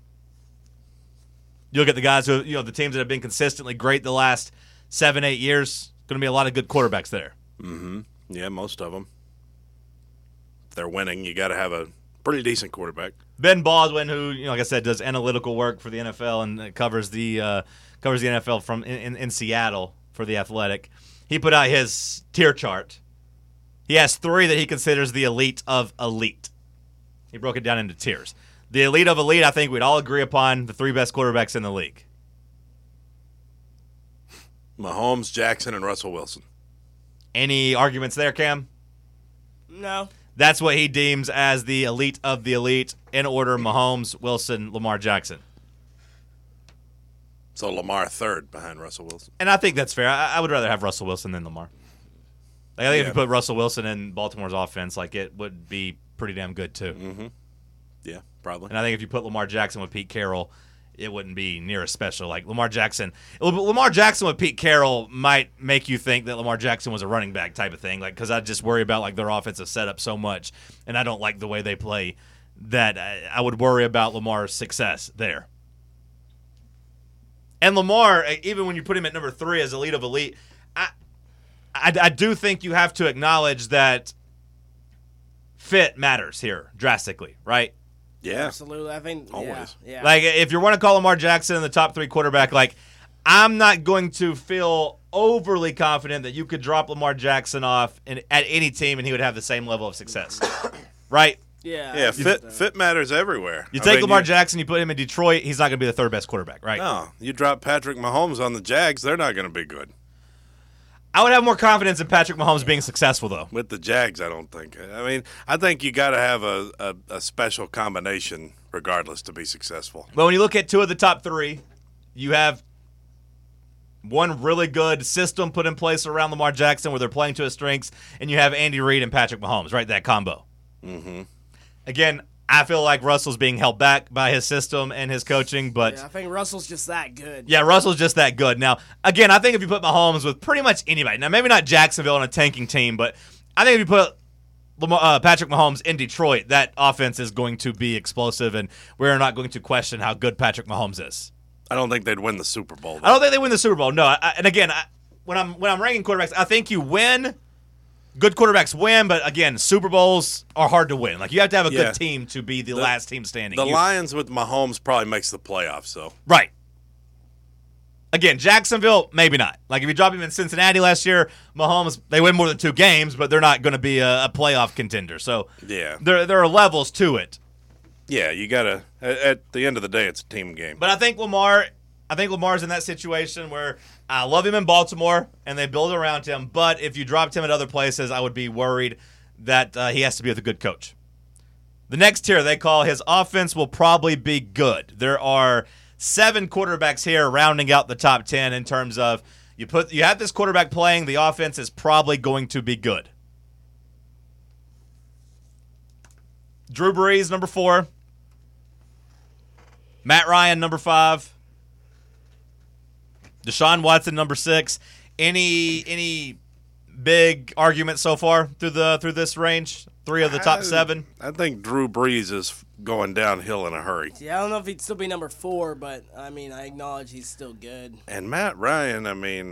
S1: You look at the guys who, the teams that have been consistently great the last 7-8 years, going to be a lot of good quarterbacks there.
S2: Mm-hmm. Yeah, most of them. If they're winning, you got to have a pretty decent quarterback.
S1: Ben Baldwin, who, like I said, does analytical work for the NFL and covers the NFL from in Seattle for The Athletic. He put out his tier chart. He has 3 that he considers the elite of elite. He broke it down into tiers. The elite of elite, I think we'd all agree upon the 3 best quarterbacks in the league.
S2: Mahomes, Jackson, and Russell Wilson.
S1: Any arguments there, Cam?
S3: No.
S1: That's what he deems as the elite of the elite, in order: Mahomes, Wilson, Lamar Jackson.
S2: So Lamar 3rd behind Russell Wilson.
S1: And I think that's fair. I would rather have Russell Wilson than Lamar. Like, I think if you put Russell Wilson in Baltimore's offense, like, it would be pretty damn good too.
S2: Mm-hmm. Yeah, probably.
S1: And I think if you put Lamar Jackson with Pete Carroll, it wouldn't be near as special. Like Lamar Jackson with Pete Carroll might make you think that Lamar Jackson was a running back type of thing, like, because I just worry about like their offensive setup so much, and I don't like the way they play, that I would worry about Lamar's success there. And Lamar, even when you put him at number 3 as elite of elite, I do think you have to acknowledge that fit matters here drastically, right?
S2: Yeah,
S3: absolutely. I think
S2: always.
S3: Yeah.
S1: Like, if you want to call Lamar Jackson the top 3 quarterback, like, I'm not going to feel overly confident that you could drop Lamar Jackson off at any team and he would have the same level of success, right?
S3: Yeah.
S2: Yeah. Fit matters everywhere.
S1: You take Lamar Jackson, you put him in Detroit, he's not going to be the 3rd best quarterback, right?
S2: No, you drop Patrick Mahomes on the Jags, they're not going to be good.
S1: I would have more confidence in Patrick Mahomes being successful, though.
S2: With the Jags, I don't think. I mean, I think you got to have a special combination regardless to be successful.
S1: But when you look at 2 of the top 3, you have one really good system put in place around Lamar Jackson where they're playing to his strengths, and you have Andy Reid and Patrick Mahomes, right? That combo.
S2: Mm-hmm.
S1: Again, I feel like Russell's being held back by his system and his coaching, but
S3: I think Russell's just that good.
S1: Yeah, Russell's just that good. Now, again, I think if you put Mahomes with pretty much anybody, now maybe not Jacksonville on a tanking team, but I think if you put Patrick Mahomes in Detroit, that offense is going to be explosive, and we're not going to question how good Patrick Mahomes is.
S2: I don't think they'd win the Super Bowl, though.
S1: I don't think they win the Super Bowl. No, and again, when I'm ranking quarterbacks, I think you win good quarterbacks win, but again, Super Bowls are hard to win. Like, you have to have a good team to be the last team standing.
S2: The Lions with Mahomes probably makes the playoffs, so.
S1: Right. Again, Jacksonville, maybe not. Like, if you drop him in Cincinnati last year, Mahomes, they win more than 2 games, but they're not going to be a playoff contender. So,
S2: yeah,
S1: there are levels to it.
S2: Yeah, you got to – at the end of the day, it's a team game.
S1: But I think Lamar's in that situation where I love him in Baltimore, and they build around him. But if you dropped him at other places, I would be worried that he has to be with a good coach. The next tier they call his offense will probably be good. There are 7 quarterbacks here rounding out the top 10 in terms of you have this quarterback playing, the offense is probably going to be good. Drew Brees, number 4. Matt Ryan, number 5. Deshaun Watson, number 6. Any big argument so far through this range? 3 of the top 7.
S2: I think Drew Brees is going downhill in a hurry.
S3: Yeah, I don't know if he'd still be number 4, but I acknowledge he's still good.
S2: And Matt Ryan,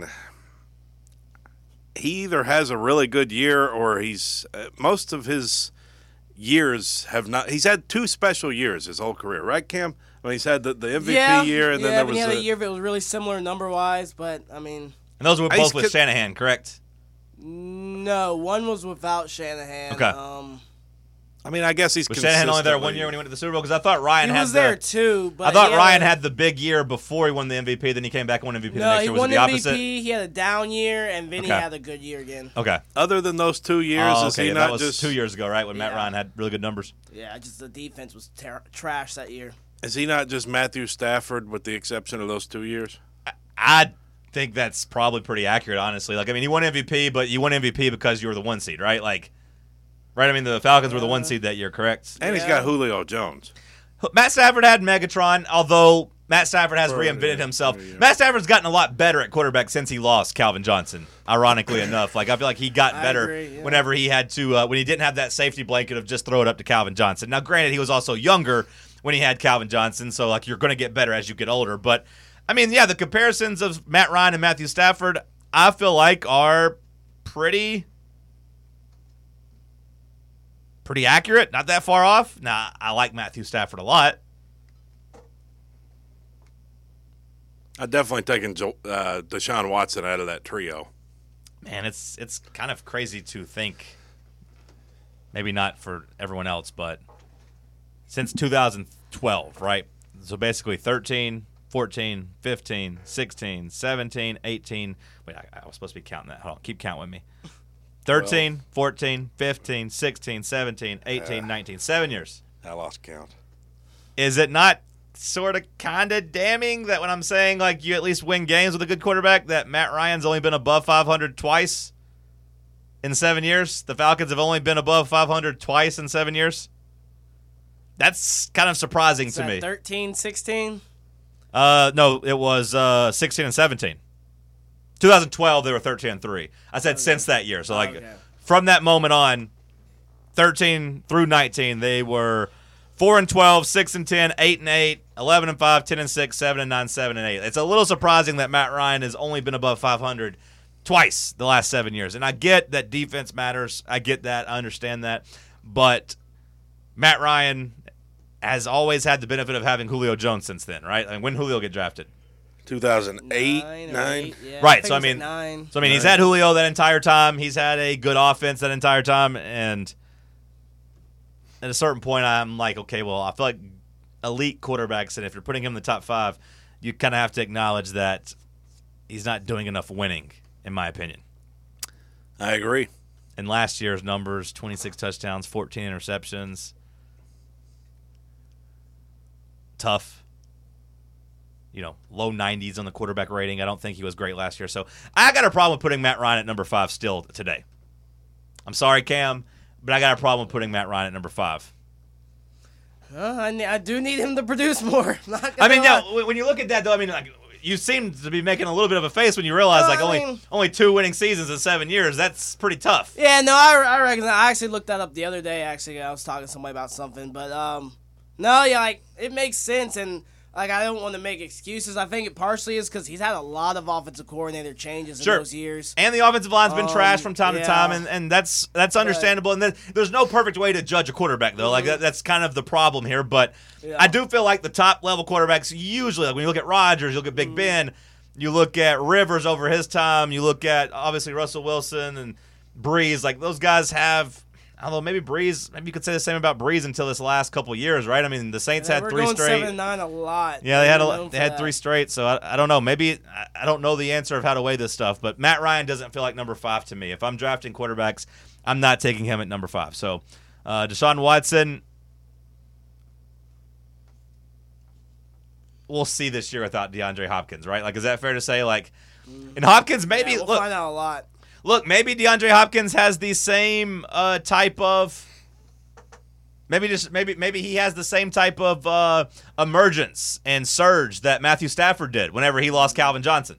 S2: he either has a really good year or he's most of his years have not. He's had 2 special years his whole career, right, Cam? He's had the MVP year, and then there was
S3: he had a year that was really similar number-wise, but
S1: And those were both with Shanahan, correct?
S3: No, one was without Shanahan.
S1: Okay.
S2: I guess he's
S1: was Shanahan only there 1 year when he went to the Super Bowl? Because I thought Ryan
S3: was there too. But
S1: I thought Ryan had the big year before he won the MVP. Then he came back and won MVP the next year. Was it the opposite?
S3: No, he won MVP. He had a down year, and Vinny had a good year again.
S1: Okay.
S2: Other than those 2 years, is he not
S1: that was
S2: just
S1: 2 years ago, right? When Matt Ryan had really good numbers.
S3: Yeah, just the defense was trash that year.
S2: Is he not just Matthew Stafford with the exception of those 2 years?
S1: I think that's probably pretty accurate, honestly. He won MVP, but you won MVP because you were the 1 seed, right? Right? The Falcons were the 1 seed that year, correct?
S2: And he's got Julio Jones.
S1: Matt Stafford had Megatron, although Matt Stafford has reinvented himself. Matt Stafford's gotten a lot better at quarterback since he lost Calvin Johnson, ironically enough. I feel like he got better whenever he had to, when he didn't have that safety blanket of just throw it up to Calvin Johnson. Now, granted, he was also younger when he had Calvin Johnson, so you're going to get better as you get older. But, the comparisons of Matt Ryan and Matthew Stafford, I feel like are pretty accurate, not that far off. Now, I like Matthew Stafford a lot.
S2: I've definitely taken Deshaun Watson out of that trio.
S1: Man, it's kind of crazy to think, maybe not for everyone else, but since 2012, right? So basically 13, 14, 15, 16, 17, 18. Wait, I was supposed to be counting that. Hold on, keep counting with me. 13, 14, 15, 16, 17, 18, 19. 7 years.
S2: I lost count.
S1: Is it not sort of kind of damning that when I'm saying you at least win games with a good quarterback, that Matt Ryan's only been above 500 twice in 7 years? The Falcons have only been above 500 twice in 7 years? That's kind of surprising to me.
S3: 13, 16?
S1: No, it was 16 and 17. 2012, they were 13-3. I said since that year. So, from that moment on, 13 through 19, they were 4-12, 6-10, 8-8, 11-5, 10-6, 7-9, 7-8. It's a little surprising that Matt Ryan has only been above 500 twice the last 7 years. And I get that defense matters. I get that. I understand that. But Matt Ryan has always had the benefit of having Julio Jones since then, right? When did Julio get drafted?
S2: 2008, 9.
S3: Yeah,
S1: right. He's had Julio that entire time. He's had a good offense that entire time. And at a certain point, I'm like, okay, well, I feel like elite quarterbacks, and if you're putting him in the top 5, you kind of have to acknowledge that he's not doing enough winning, in my opinion.
S2: I agree.
S1: And last year's numbers, 26 touchdowns, 14 interceptions. Tough. Low 90s on the quarterback rating. I don't think he was great last year. So I got a problem with putting Matt Ryan at number 5 still today. I'm sorry, Cam, but I got a problem with putting Matt Ryan at number 5.
S3: I do need him to produce more.
S1: When you look at that, though, you seem to be making a little bit of a face when you realize only 2 winning seasons in 7 years. That's pretty tough.
S3: Yeah, no, I reckon. I actually looked that up the other day. Actually, I was talking to somebody about something, but it makes sense. And like, I don't want to make excuses. I think it partially is because he's had a lot of offensive coordinator changes in those years.
S1: And the offensive line's been trashed from time to time, and that's understandable. And there's no perfect way to judge a quarterback, though. Like, that's kind of the problem here. But I do feel like the top-level quarterbacks usually, like when you look at Rodgers, you look at Big Ben, you look at Rivers over his time, you look at, obviously, Russell Wilson and Breeze. Like, those guys have – although maybe Breeze, maybe you could say the same about Breeze until this last couple of years, right? I mean, the Saints had 3 straight.
S3: 7-9 a lot.
S1: Yeah, they had 3 straight. So I don't know. Maybe I don't know the answer of how to weigh this stuff. But Matt Ryan doesn't feel like number 5 to me. If I'm drafting quarterbacks, I'm not taking him at number 5. So Deshaun Watson, we'll see this year without DeAndre Hopkins, right? Like, is that fair to say? Like, and Hopkins maybe
S3: we'll find out a lot.
S1: Look, maybe DeAndre Hopkins has the same type of maybe he has the same type of emergence and surge that Matthew Stafford did whenever he lost Calvin Johnson.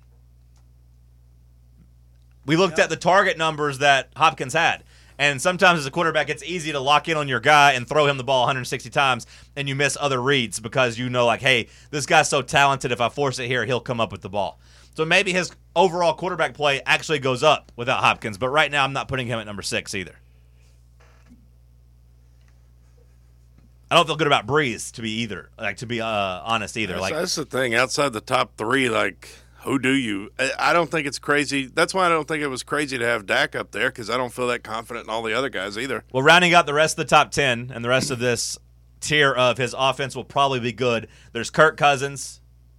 S1: We looked at the target numbers that Hopkins had. And sometimes as a quarterback, it's easy to lock in on your guy and throw him the ball 160 times, and you miss other reads because you know, like, hey, this guy's so talented, if I force it here, he'll come up with the ball. So maybe his overall quarterback play actually goes up without Hopkins, but right now I'm not putting him at number 6 either. I don't feel good about Breeze to be honest either.
S2: That's the thing. Outside the top 3, like, who do you? I don't think it's crazy. That's why I don't think it was crazy to have Dak up there, because I don't feel that confident in all the other guys either.
S1: Well, rounding out the rest of the top 10 and the rest of this tier of his offense will probably be good. There's Kirk Cousins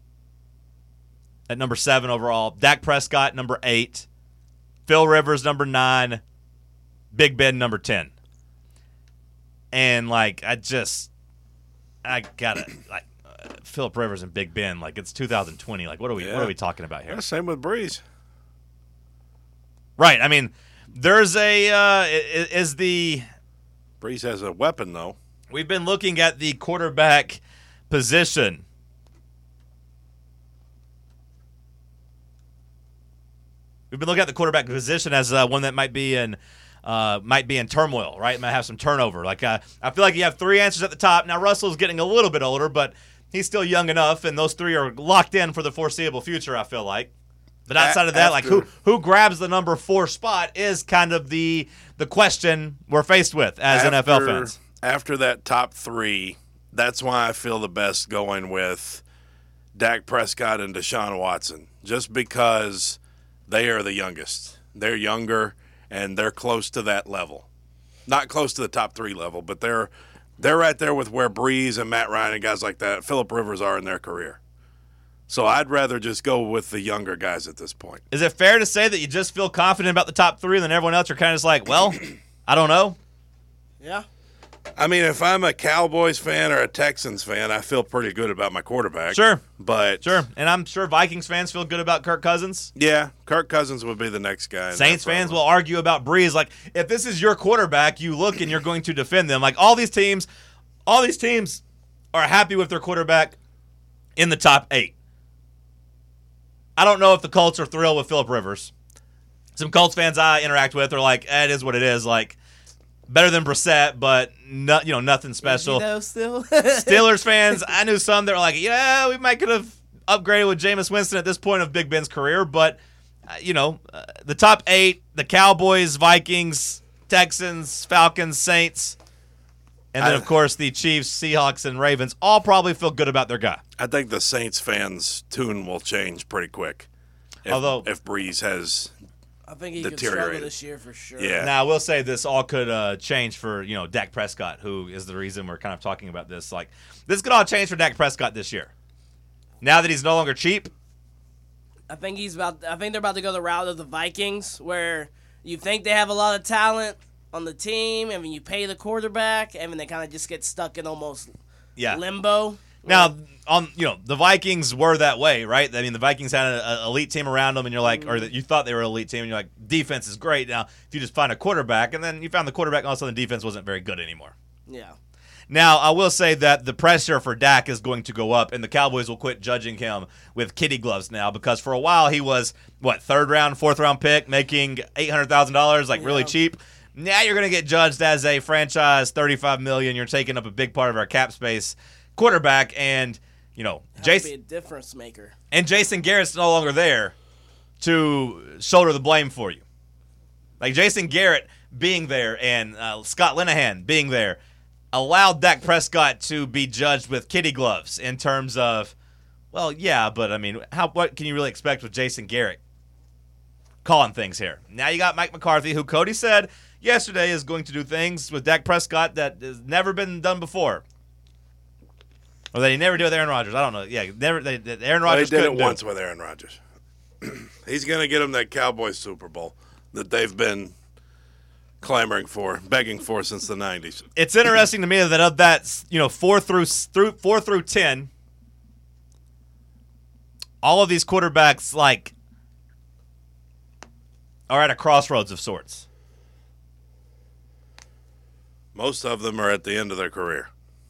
S1: at number 7 overall. Dak Prescott, number 8. Phil Rivers, number 9. Big Ben, number 10. And, like, I gotta, like, Philip Rivers and Big Ben, like, it's 2020. Like, what are we talking about here?
S2: Yeah, same with Breeze.
S1: Right. I mean, there's
S2: Breeze has a weapon, though.
S1: We've been looking at the quarterback position. We've been looking at the quarterback position as one that might be in turmoil, right? Might have some turnover. Like, I feel like you have 3 answers at the top. Now, Russell's getting a little bit older, but he's still young enough, and those 3 are locked in for the foreseeable future, I feel like. But outside of that, like, who grabs the number 4 spot is kind of the question we're faced with as NFL fans.
S2: After that top 3, that's why I feel the best going with Dak Prescott and Deshaun Watson, just because they are the youngest. They're younger, and they're close to that level. Not close to the top 3 level, but they're right there with where Breeze and Matt Ryan and guys like that, Phillip Rivers, are in their career. So I'd rather just go with the younger guys at this point.
S1: Is it fair to say that you just feel confident about the top 3 and then everyone else are kind of just like, well, I don't know?
S3: Yeah.
S2: I mean, if I'm a Cowboys fan or a Texans fan, I feel pretty good about my quarterback.
S1: Sure.
S2: But
S1: and I'm sure Vikings fans feel good about Kirk Cousins.
S2: Yeah, Kirk Cousins would be the next guy.
S1: Saints fans will argue about Breeze. Like, if this is your quarterback, you look and you're going to defend them. Like, all these teams are happy with their quarterback in the top 8. I don't know if the Colts are thrilled with Phillip Rivers. Some Colts fans I interact with are like, it is what it is. Like, better than Brissett, but nothing special.
S3: Still?
S1: Steelers fans, I knew some that were like, yeah, we might could have upgraded with Jameis Winston at this point of Big Ben's career, but the top 8, the Cowboys, Vikings, Texans, Falcons, Saints, and then of course the Chiefs, Seahawks, and Ravens all probably feel good about their guy.
S2: I think the Saints fans' tune will change pretty quick. If Breeze has
S3: I think he could struggle this year for sure.
S2: Yeah.
S1: Now, I will say this all could change for, Dak Prescott, who is the reason we're kind of talking about this. Like, this could all change for Dak Prescott this year. Now that he's no longer cheap.
S3: I think they're about to go the route of the Vikings, where you think they have a lot of talent on the team, and then you pay the quarterback, and then they kind of just get stuck in almost limbo.
S1: Now, the Vikings were that way, right? I mean, the Vikings had an elite team around them, and you're like, or you thought they were an elite team, and you're like, defense is great. Now, if you just find a quarterback, and then you found the quarterback, and all of a sudden the defense wasn't very good anymore.
S3: Yeah.
S1: Now, I will say that the pressure for Dak is going to go up, and the Cowboys will quit judging him with kitty gloves now, because for a while he was, 3rd round, 4th round pick, making $800,000, really cheap. Now you're going to get judged as a franchise $35 million. You're taking up a big part of our cap space quarterback, and
S3: Jason be a difference maker.
S1: And Jason Garrett's no longer there to shoulder the blame for you. Like Jason Garrett being there and Scott Linehan being there allowed Dak Prescott to be judged with kitty gloves in terms of, well, yeah, but I mean, what can you really expect with Jason Garrett calling things here? Now you got Mike McCarthy, who Cody said yesterday is going to do things with Dak Prescott that has never been done before. Or that he never did with Aaron Rodgers. I don't know. Yeah, Aaron Rodgers
S2: did it once with Aaron Rodgers. He's going to get him that Cowboys Super Bowl that they've been clamoring for, begging for since the 90s.
S1: It's interesting to me that of that, 4 through 10, all of these quarterbacks are at a crossroads of sorts.
S2: Most of them are at the end of their career.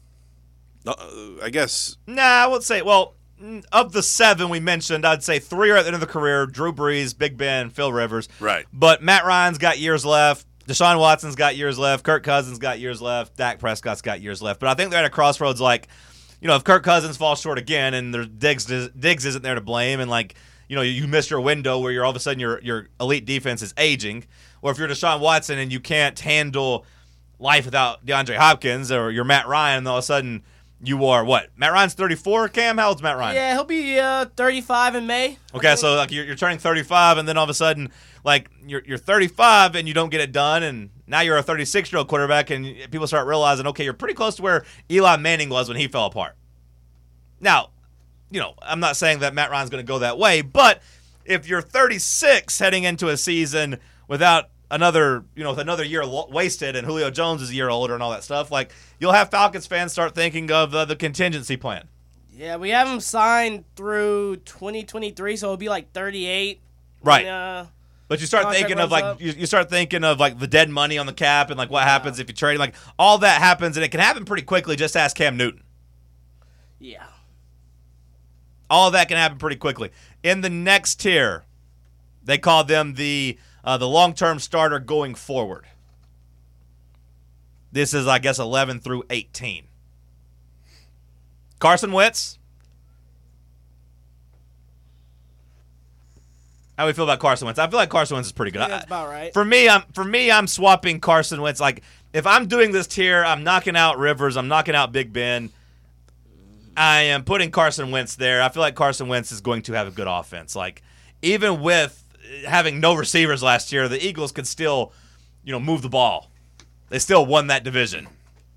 S2: I guess.
S1: Nah, I would say, of the 7 we mentioned, I'd say 3 are at the end of the career: Drew Brees, Big Ben, Phil Rivers.
S2: Right.
S1: But Matt Ryan's got years left. Deshaun Watson's got years left. Kirk Cousins got years left. Dak Prescott's got years left. But I think they're at a crossroads if Kirk Cousins falls short again and Diggs isn't there to blame and you miss your window where all of a sudden your elite defense is aging, or if you're Deshaun Watson and you can't handle life without DeAndre Hopkins, or you're Matt Ryan and all of a sudden you are what? Matt Ryan's 34, Cam? How old's Matt Ryan?
S3: Yeah, he'll be 35 in May.
S1: Okay, so you're turning 35 and then all of a sudden you're 35 and you don't get it done, and now you're a 36-year-old quarterback and people start realizing, okay, you're pretty close to where Eli Manning was when he fell apart. Now, I'm not saying that Matt Ryan's going to go that way, but if you're 36 heading into a season without with another year wasted and Julio Jones is a year older and all that stuff, you'll have Falcons fans start thinking of the contingency plan.
S3: Yeah, we have him signed through 2023, so it'll be 38.
S1: Right. But you start thinking of you start thinking of the dead money on the cap and what happens if you trade all that happens, and it can happen pretty quickly. Just ask Cam Newton.
S3: Yeah.
S1: All of that can happen pretty quickly. In the next tier, they call them the long-term starter going forward. This is, I guess, 11 through 18. Carson Wentz. How do we feel about Carson Wentz? I feel like Carson Wentz is pretty good.
S3: I think that's about right.
S1: For me, I'm swapping Carson Wentz. If I'm doing this tier, I'm knocking out Rivers, I'm knocking out Big Ben. I am putting Carson Wentz there. I feel like Carson Wentz is going to have a good offense. Even with having no receivers last year, the Eagles could still, move the ball. They still won that division.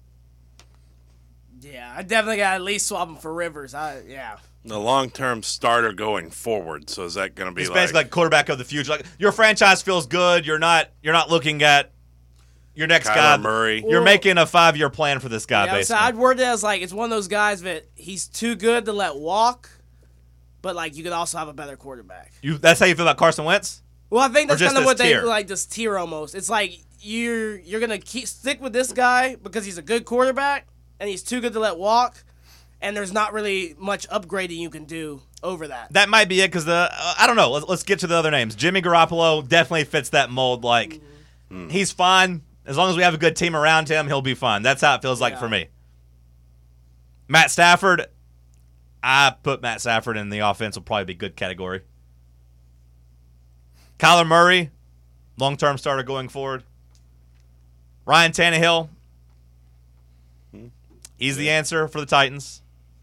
S3: Yeah, I definitely got to at least swap him for Rivers. Yeah.
S2: The long-term starter going forward. So is that going to be
S1: basically quarterback of the future? Your franchise feels good. You're not looking at your next
S2: Kyler
S1: guy.
S2: Murray.
S1: You're making a 5-year plan for this guy, basically.
S3: So I'd word it as it's one of those guys that he's too good to let walk, but you could also have a better quarterback.
S1: That's how you feel about Carson Wentz?
S3: Well, I think that's kind of what
S1: tier?
S3: they this tier almost. It's you're gonna stick with this guy because he's a good quarterback and he's too good to let walk, and there's not really much upgrading you can do over that.
S1: That might be it because I don't know. Let's get to the other names. Jimmy Garoppolo definitely fits that mold. He's fine. As long as we have a good team around him, he'll be fine. That's how it feels like for me. Matt Stafford, I put Matt Stafford in the offense will probably be good category. Kyler Murray, long-term starter going forward. Ryan Tannehill, he's the answer for the Titans.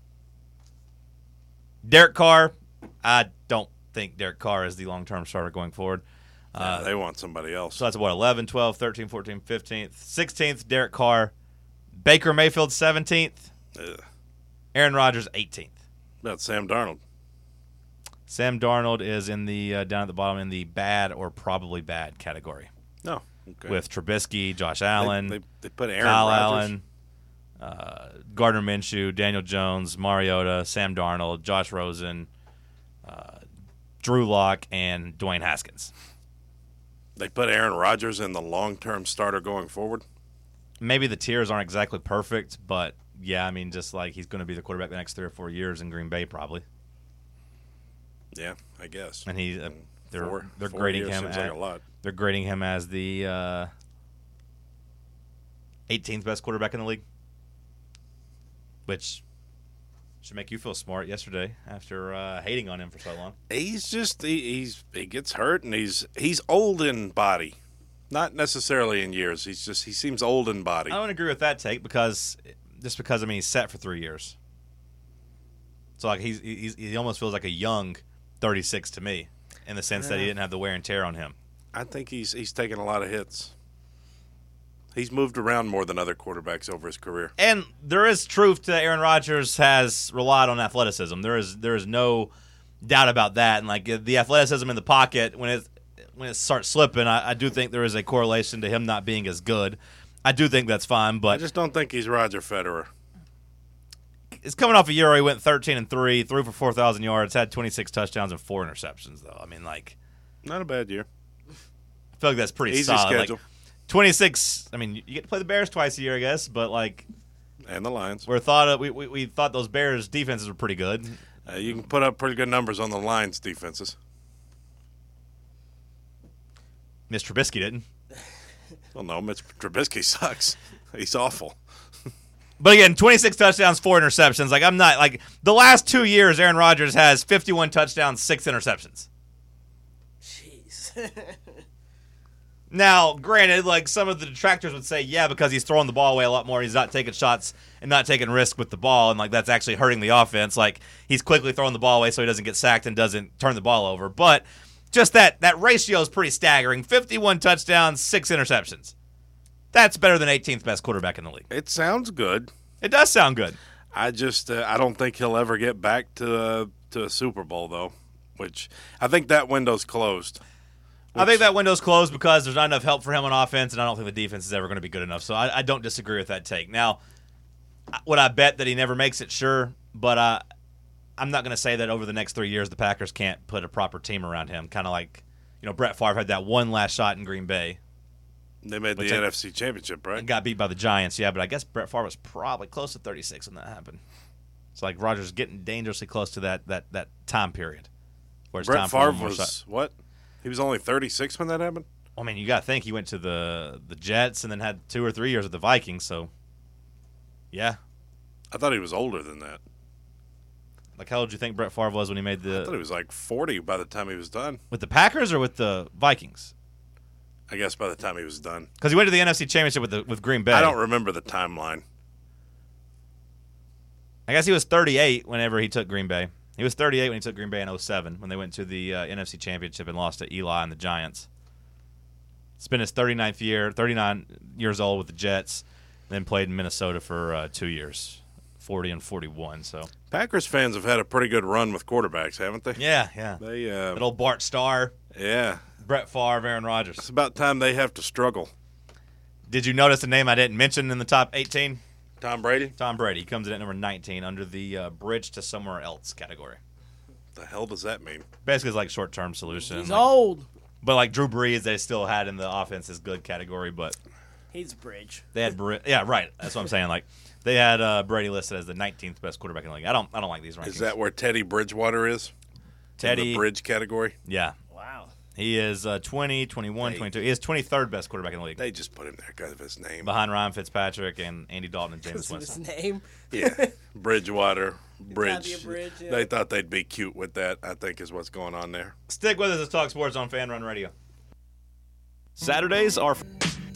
S1: Derek Carr, I don't think Derek Carr is the long-term starter going forward.
S2: They want somebody else.
S1: So that's 11, 12, 13, 14, 15th. 16th, Derek Carr. Baker Mayfield, 17th.
S2: Ugh.
S1: Aaron Rodgers, 18th.
S2: About Sam Darnold.
S1: Sam Darnold is in the down at the bottom in the bad or probably bad category.
S2: No. Okay.
S1: With Trubisky, Josh Allen,
S2: they put Aaron
S1: Kyle
S2: Rodgers.
S1: Allen, Gardner Minshew, Daniel Jones, Mariota, Sam Darnold, Josh Rosen, Drew Lock, and Dwayne Haskins.
S2: They put Aaron Rodgers in the long-term starter going forward?
S1: Maybe the tiers aren't exactly perfect, but, yeah, just he's going to be the quarterback the next 3 or 4 years in Green Bay probably.
S2: Yeah, I guess.
S1: And they're
S2: four
S1: grading
S2: years
S1: him
S2: seems like a lot.
S1: They're grading him as the 18th best quarterback in the league, which Should make you feel smart yesterday after hating on him for so long.
S2: He's just he gets hurt, and he's old in body, not necessarily in years. He seems old in body.
S1: I don't agree with that take because he's set for 3 years. So like he almost feels like a young 36 to me in the sense that he didn't have the wear and tear on him.
S2: I think he's taken a lot of hits. He's moved around more than other quarterbacks over his career.
S1: And there is truth to Aaron Rodgers has relied on athleticism. There is no doubt about that. And like the athleticism in the pocket when it starts slipping, I do think there is a correlation to him not being as good. I do think that's fine, but
S2: I just don't think he's Roger Federer.
S1: It's coming off a year where he went 13-3, threw for 4,000 yards, had 26 touchdowns and 4 interceptions. Though I mean, like,
S2: not a bad year.
S1: I feel like that's pretty
S2: easy
S1: solid.
S2: schedule.
S1: Like, 26. I mean, you get to play the Bears twice a year, I guess, but like,
S2: and the Lions.
S1: we thought those Bears defenses were pretty good.
S2: You can put up pretty good numbers on the Lions defenses.
S1: Mitch Trubisky didn't.
S2: Well, no, Mitch Trubisky sucks. He's awful.
S1: But again, 26 touchdowns, 4 interceptions. Like, I'm not like the last 2 years, Aaron Rodgers has 51 touchdowns, 6 interceptions.
S3: Jeez.
S1: Now, granted, like some of the detractors would say, yeah, because he's throwing the ball away a lot more, he's not taking shots and not taking risks with the ball, and like that's actually hurting the offense. Like he's quickly throwing the ball away so he doesn't get sacked and doesn't turn the ball over. But just that ratio is pretty staggering. 51 touchdowns, 6 interceptions. That's better than 18th best quarterback in the league.
S2: It sounds good.
S1: It does sound good.
S2: I just I don't think he'll ever get back to a Super Bowl though, which I think that window's closed.
S1: I think that window's closed because there's not enough help for him on offense, and I don't think the defense is ever going to be good enough. So I don't disagree with that take. Now, would I bet that he never makes it? Sure. But I'm not going to say that over the next 3 years the Packers can't put a proper team around him. Kind of like, Brett Favre had that one last shot in Green Bay.
S2: They made the NFC Championship, right?
S1: And got beat by the Giants, yeah. But I guess Brett Favre was probably close to 36 when that happened. It's like Rodgers getting dangerously close to that time period. Where it's
S2: Brett
S1: time for
S2: Favre
S1: one more
S2: was,
S1: shot.
S2: what? He was only 36 when that happened?
S1: I mean, you got to think he went to the Jets and then had 2 or 3 years with the Vikings. So, yeah.
S2: I thought he was older than that.
S1: Like, how old do you think Brett Favre was when he made
S2: I thought he was like 40 by the time he was done.
S1: with the Packers or with the Vikings?
S2: I guess by the time he was done.
S1: Because he went to the NFC Championship with Green Bay.
S2: I don't remember the timeline.
S1: I guess he was 38 whenever he took Green Bay. He was 38 when he took Green Bay in 2007 when they went to the NFC Championship and lost to Eli and the Giants. Spent his 39th year, 39 years old with the Jets, then played in Minnesota for 2 years, 40 and 41. So
S2: Packers fans have had a pretty good run with quarterbacks, haven't they?
S1: yeah.
S2: They
S1: That old Bart Starr,
S2: yeah.
S1: Brett Favre, Aaron
S2: It's
S1: Rodgers.
S2: about time they have to struggle.
S1: Did you notice a name I didn't mention in the top 18?
S2: Tom Brady?
S1: Tom Brady. He comes in at number 19 under the bridge to somewhere else category.
S2: The hell does that mean?
S1: Basically, it's like short-term solution.
S3: He's
S1: like,
S3: old.
S1: But like Drew Brees, they still had in the offense is good category, but
S3: He's a bridge.
S1: they had yeah, right. That's what I'm saying. Like they had Brady listed as the 19th best quarterback in the league. I don't like these rankings.
S2: Is that where Teddy Bridgewater is?
S1: Teddy?
S2: In the bridge category?
S1: Yeah.
S3: Wow.
S1: He is 20, 21, 22. He is 23rd best quarterback in the league.
S2: They just put him there because of his name.
S1: Behind Ryan Fitzpatrick and Andy Dalton and Jameis
S3: His
S1: Winston.
S3: name.
S2: Yeah. Bridgewater.
S3: gotta
S2: Bridge.
S3: be a bridge, yeah.
S2: They thought they'd be cute with that, I think is what's going on there.
S1: Stick with us as Talk Sports on Fan Run Radio. Saturdays are...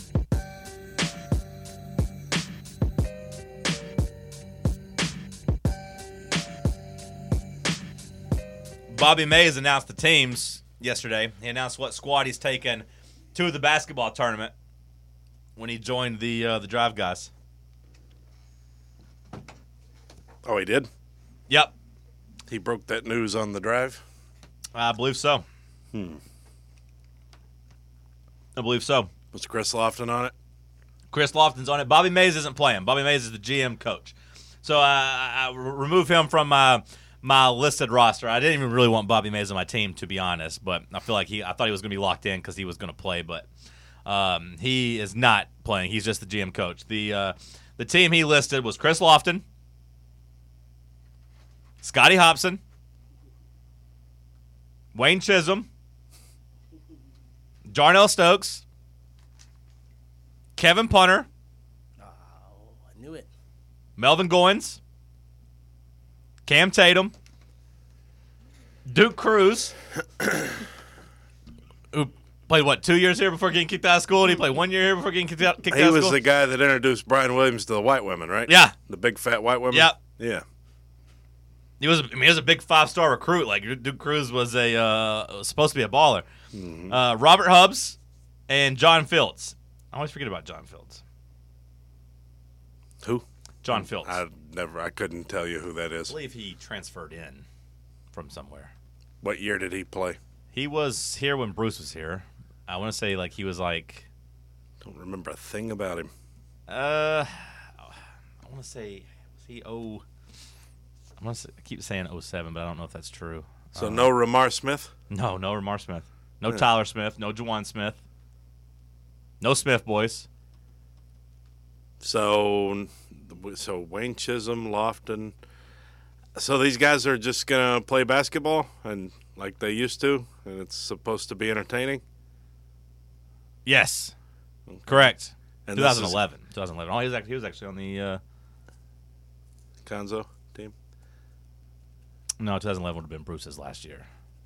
S1: Bobby Mays announced the teams yesterday. He announced what squad he's taken to the basketball tournament when he joined the Drive Guys.
S2: Oh, he did?
S1: Yep,
S2: He broke that news on the drive?
S1: I believe so. I believe so.
S2: Was Chris Lofton on it?
S1: Chris Lofton's on it. Bobby Mays isn't playing. Bobby Mays is the GM coach. So I remove him from my listed roster. I didn't even really want Bobby Mays on my team, to be honest, but I feel like I thought he was going to be locked in because he was going to play, but he is not playing. He's just the GM coach. The team he listed was Chris Lofton, Scotty Hobson, Wayne Chisholm, Jarnell Stokes, Kevin Punter,
S3: Oh, I knew it.
S1: Melvin Goins, Cam Tatum, Duke Cruz, who played, 2 years here before getting kicked out of school? And he played 1 year here before getting kicked out of school?
S2: He was the guy that introduced Brian Williams to the white women, right?
S1: Yeah.
S2: The big, fat white women?
S1: Yep.
S2: Yeah.
S1: He was a big 5-star recruit. Like, Duke Cruz was supposed to be a baller.
S2: Mm-hmm.
S1: Robert Hubbs and John Fields. I always forget about John Fields.
S2: Who?
S1: John Fields.
S2: I couldn't tell you who that
S1: I
S2: is.
S1: believe he transferred in from somewhere.
S2: What year did he play?
S1: He was here when Bruce was here. I want to say he was
S2: Don't remember a thing about him.
S1: I want to say was he I keep saying 07, but I don't know if that's true.
S2: So no Ramar Smith?
S1: No Ramar Smith. No Tyler Smith. No Juwan Smith. No Smith boys.
S2: So Wayne Chisholm, Lofton. So these guys are just going to play basketball and like they used to, and it's supposed to be entertaining?
S1: Yes. Okay. Correct.
S2: And
S1: 2011. 2011. Oh, he was actually on the
S2: Conzo team?
S1: No, 2011 would have been Bruce's last year.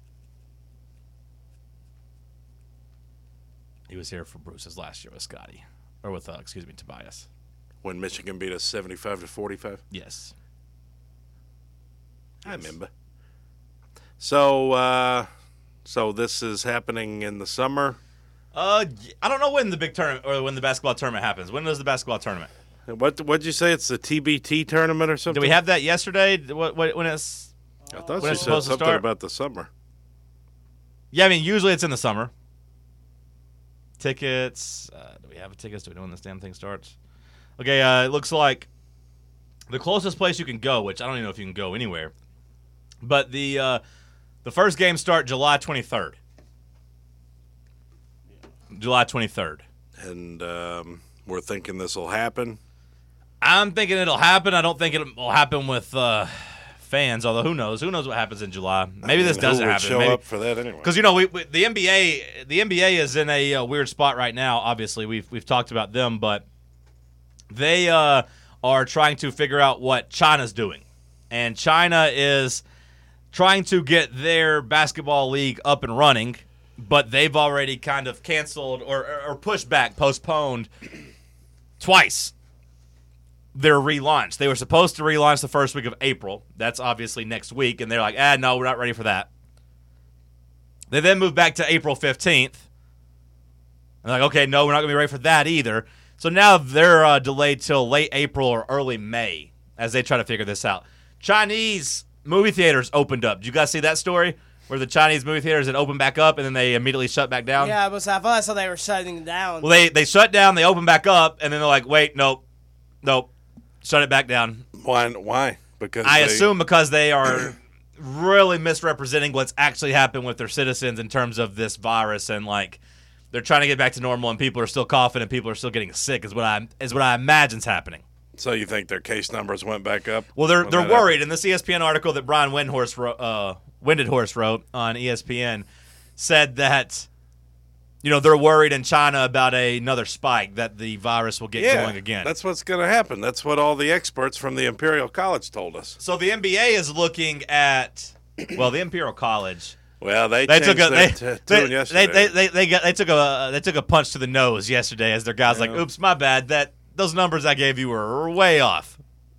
S1: He was here for Bruce's last year with Scotty. Or with, Tobias.
S2: When Michigan beat us 75-45?
S1: Yes.
S2: I remember. So this is happening in the summer?
S1: I don't know when the big tournament or when the basketball tournament happens. When is the basketball tournament?
S2: What'd you say? It's the TBT tournament or something?
S1: Did we have that yesterday? When it's?
S2: I thought
S1: when
S2: you
S1: it's
S2: said something
S1: start?
S2: about the summer.
S1: Yeah, I mean usually it's in the summer. Tickets. Do we have tickets? Do we know when this damn thing starts? Okay, it looks like the closest place you can go, which I don't even know if you can go anywhere, but the first games start July 23rd. July 23rd.
S2: And we're thinking this will happen.
S1: I'm thinking it'll happen. I don't think it will happen with fans, although who knows? Who knows what happens in July? Maybe this doesn't happen.
S2: Who would show up for that anyway?
S1: Because, the NBA is in a weird spot right now. Obviously, we've talked about them, but they are trying to figure out what China's doing. And China is trying to get their basketball league up and running, but they've already kind of canceled or pushed back, postponed twice their relaunch. They were supposed to relaunch the first week of April. That's obviously next week, and they're like, no, we're not ready for that. They then moved back to April 15th. And they're like, okay, no, we're not going to be ready for that either. So now they're delayed till late April or early May as they try to figure this out. Chinese movie theaters opened up. Did you guys see that story? Where the Chinese movie theaters had opened back up and then they immediately shut back down?
S3: Yeah, but I thought I saw they were shutting down.
S1: Well, they shut down, they opened back up, and then they're like, wait, nope, shut it back down.
S2: Why? Because
S1: I assume because they are really misrepresenting what's actually happened with their citizens in terms of this virus, and like they're trying to get back to normal, and people are still coughing and people are still getting sick. Is what I imagine's happening.
S2: So you think their case numbers went back up?
S1: Well, they're worried. In this ESPN article that Brian Windhorst wrote on ESPN, said that they're worried in China about another spike, that the virus will get going again.
S2: That's what's going to happen. That's what all the experts from the Imperial College told us.
S1: So the NBA is looking at the Imperial College.
S2: Well, they took yesterday.
S1: They took a punch to the nose yesterday as their guys like, oops, my bad. Those numbers I gave you were way off.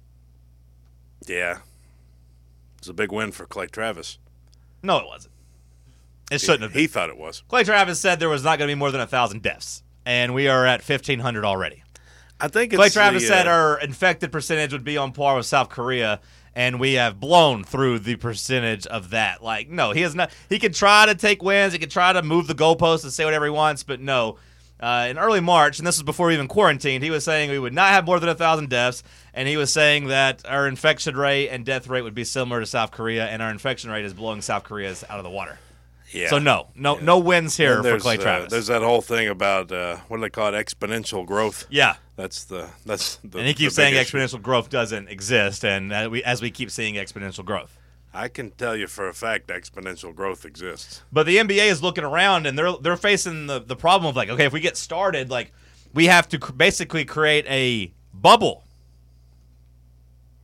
S2: Yeah. It's a big win for Clay Travis.
S1: No, it wasn't. It shouldn't have been.
S2: He thought it was.
S1: Clay Travis said there was not going to be more than 1,000 deaths, and we are at 1,500 already.
S2: I think
S1: Clay Travis said our infected percentage would be on par with South Korea, and we have blown through the percentage of that. Like, no, he has not. He can try to take wins. He can try to move the goalposts and say whatever he wants, but no. In early March, and this was before even quarantined, he was saying we would not have more than 1,000 deaths, and he was saying that our infection rate and death rate would be similar to South Korea, and our infection rate is blowing South Korea's out of the water.
S2: Yeah.
S1: So no wins here for Clay Travis.
S2: There's that whole thing about what do they call it, exponential growth?
S1: Yeah,
S2: that's the.
S1: And he keeps saying exponential growth doesn't exist, and as we keep seeing exponential growth.
S2: I can tell you for a fact exponential growth exists.
S1: But the NBA is looking around, and they're facing the problem of like, okay, if we get started, like we have to basically create a bubble.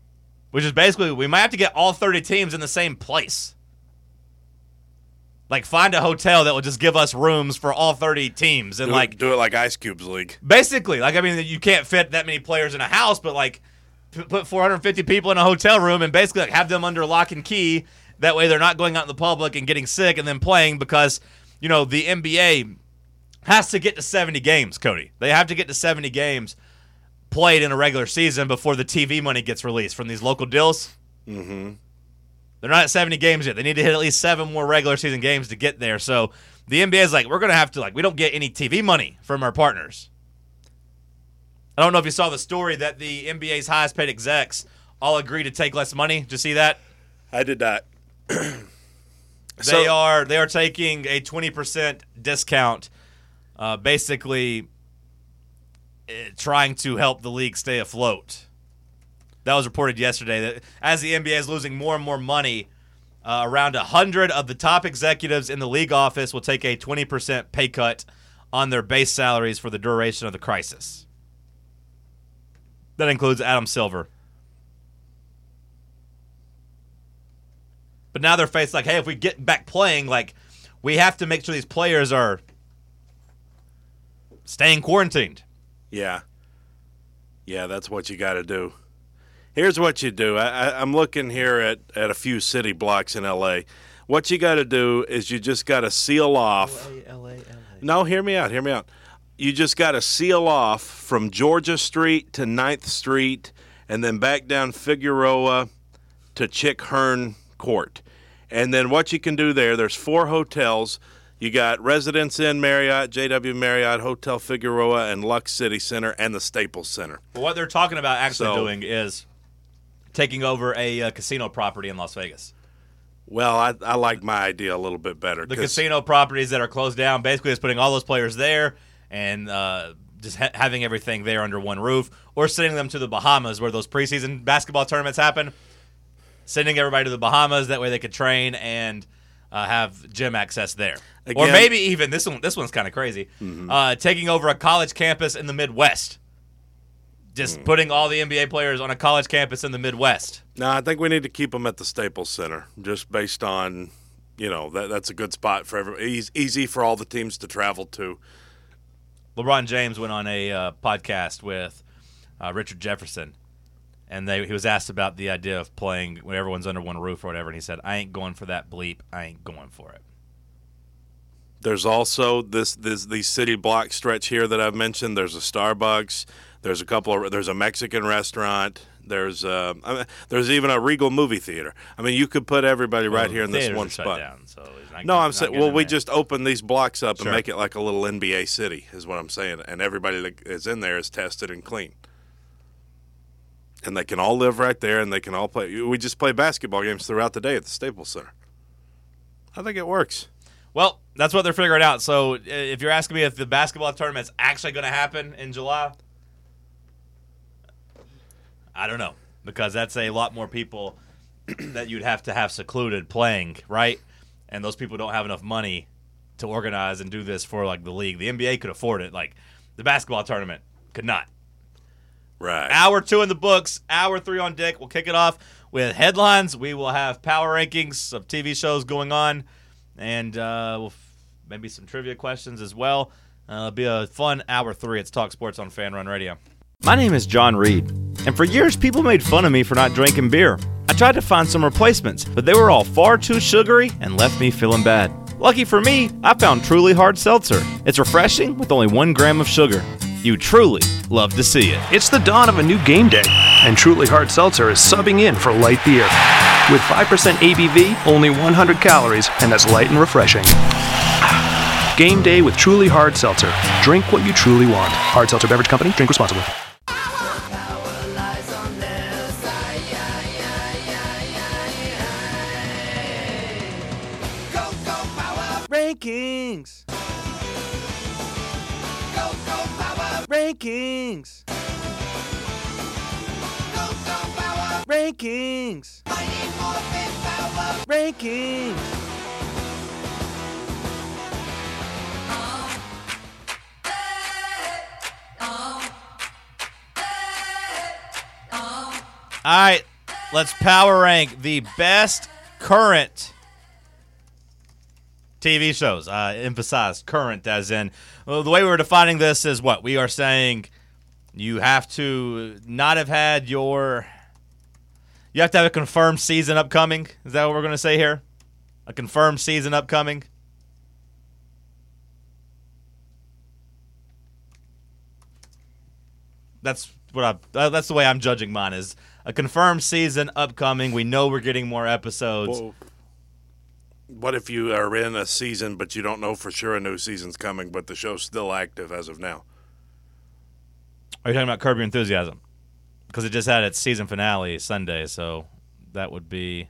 S1: which is basically we might have to get all 30 teams in the same place. Like, find a hotel that will just give us rooms for all 30 teams. And
S2: do it like Ice Cube's league.
S1: Basically. Like, I mean, you can't fit that many players in a house, but, like, put 450 people in a hotel room and basically like, have them under lock and key. That way they're not going out in the public and getting sick and then playing because, the NBA has to get to 70 games, Cody. They have to get to 70 games played in a regular season before the TV money gets released from these local deals.
S2: Mm-hmm.
S1: They're not at 70 games yet. They need to hit at least 7 more regular season games to get there. So the NBA is like, we're going to have to, we don't get any TV money from our partners. I don't know if you saw the story that the NBA's highest paid execs all agree to take less money. Did you see that?
S2: I did not.
S1: They are taking a 20% discount, basically trying to help the league stay afloat. That was reported yesterday that as the NBA is losing more and more money, around 100 of the top executives in the league office will take a 20% pay cut on their base salaries for the duration of the crisis. That includes Adam Silver. But now they're faced like, hey, if we get back playing, we have to make sure these players are staying quarantined.
S2: Yeah. Yeah, that's what you got to do. Here's what you do. I'm looking here at a few city blocks in L.A. What you got to do is you just got to seal off.
S1: L.A.
S2: No, hear me out. You just got to seal off from Georgia Street to 9th Street and then back down Figueroa to Chick Hearn Court. And then what you can do there's 4 hotels. You got Residence Inn Marriott, JW Marriott, Hotel Figueroa, and Lux City Center, and the Staples Center.
S1: Well, what they're talking about actually doing is taking over a casino property in Las Vegas.
S2: Well, I like my idea a little bit better.
S1: The casino properties that are closed down, basically is putting all those players there and just having everything there under one roof, or sending them to the Bahamas where those preseason basketball tournaments happen, sending everybody to the Bahamas, that way they could train and have gym access there. Again, or maybe even, this one's kind of crazy, taking over a college campus in the Midwest. Just putting all the NBA players on a college campus in the Midwest.
S2: No, I think we need to keep them at the Staples Center, just based on, that's a good spot for everybody. Easy for all the teams to travel to.
S1: LeBron James went on a podcast with Richard Jefferson, and he was asked about the idea of playing when everyone's under one roof or whatever, and he said, I ain't going for that bleep. I ain't going for it.
S2: There's also these city block stretch here that I've mentioned. There's a Starbucks. There's there's a Mexican restaurant. There's even a Regal movie theater. I mean, you could put everybody right here in this one spot.
S1: Down, so
S2: I'm saying, we just open these blocks up and make it like a little NBA city, is what I'm saying. And everybody that is in there is tested and clean. And they can all live right there, and they can all play. We just play basketball games throughout the day at the Staples Center. I think it works.
S1: Well, that's what they're figuring out. So if you're asking me if the basketball tournament's actually going to happen in July, I don't know, because that's a lot more people that you'd have to have secluded playing, right? And those people don't have enough money to organize and do this for the league. The NBA could afford it. The basketball tournament could not.
S2: Right.
S1: Hour 2 in the books, hour 3 on deck. We'll kick it off with headlines. We will have power rankings of TV shows going on, and maybe some trivia questions as well. It'll be a fun hour 3. It's Talk Sports on Fan Run Radio.
S4: My name is John Reed, and for years people made fun of me for not drinking beer. I tried to find some replacements, but they were all far too sugary and left me feeling bad. Lucky for me, I found Truly Hard Seltzer. It's refreshing with only 1 gram of sugar. You truly love to see it.
S5: It's the dawn of a new game day, and Truly Hard Seltzer is subbing in for light beer. With 5% ABV, only 100 calories, and that's light and refreshing. Game day with Truly Hard Seltzer. Drink what you truly want. Hard Seltzer Beverage Company. Drink responsibly.
S4: Rankings. Rankings. Rankings. Rankings.
S1: All right. let's power rank the best current TV shows. Emphasize current, as in, well, the way we're defining this is what? We are saying you have to not have had your... You have to have a confirmed season upcoming. Is that what we're going to say here? A confirmed season upcoming? That's the way I'm judging mine, is a confirmed season upcoming. We know we're getting more episodes.
S2: Well, what if you are in a season but you don't know for sure a new season's coming, but the show's still active as of now?
S1: Are you talking about Curb Your Enthusiasm? Because it just had its season finale Sunday, so that would be...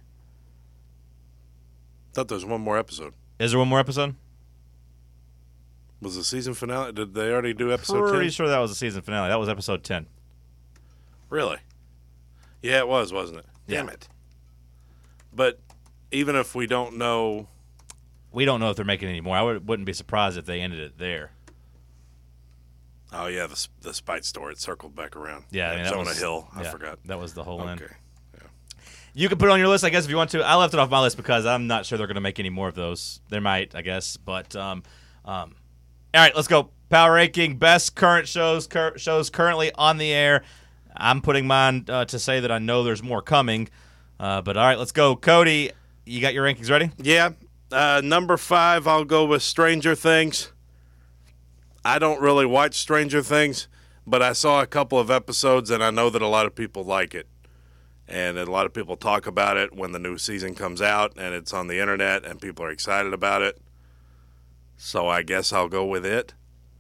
S2: I thought there was one more episode.
S1: Is there one more episode?
S2: Was the season finale? Did they already do episode 10?
S1: Pretty sure that was the season finale. That was episode 10.
S2: Really? Yeah, it was, wasn't it?
S1: Yeah.
S2: Damn it. But even if we don't know...
S1: We don't know if they're making any more. I wouldn't be surprised if they ended it there.
S2: Oh, yeah, the Spite store, it circled back around.
S1: Yeah, I mean, that
S2: Jonah
S1: was,
S2: Hill. I forgot.
S1: That was the whole end.
S2: Okay. Yeah.
S1: You can put it on your list, I guess, if you want to. I left it off my list because I'm not sure they're going to make any more of those. They might, I guess. But, all right, let's go. Power ranking, best current shows currently on the air. I'm putting mine to say that I know there's more coming. But, all right, let's go. Cody, you got your rankings ready?
S2: Yeah. Number 5, I'll go with Stranger Things. I don't really watch Stranger Things, but I saw a couple of episodes, and I know that a lot of people like it. And a lot of people talk about it when the new season comes out, and it's on the internet, and people are excited about it. So I guess I'll go with it.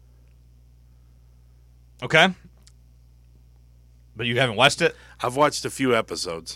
S1: Okay. But you haven't watched it?
S2: I've watched a few episodes.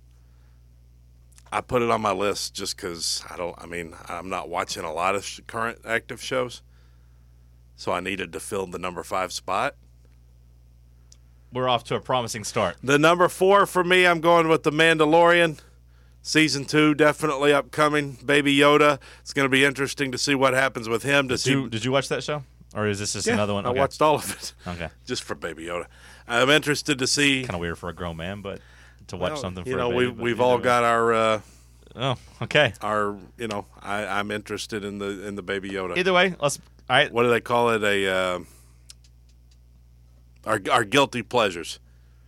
S2: I put it on my list just because I'm not watching a lot of current active shows. So I needed to fill the number 5 spot.
S1: We're off to a promising start.
S2: The number 4 for me, I'm going with The Mandalorian. Season 2 definitely upcoming. Baby Yoda. It's going to be interesting to see what happens with him.
S1: Did you watch that show? Or is this just another one? Okay.
S2: I watched all of it.
S1: Okay.
S2: Just for Baby Yoda. I'm interested to see.
S1: Kind of weird for a grown man, but to watch something for
S2: a
S1: baby.
S2: We've all got our...
S1: oh, okay.
S2: I'm interested in the Baby Yoda.
S1: Either way, let's... All right.
S2: What do they call it? Our guilty pleasures.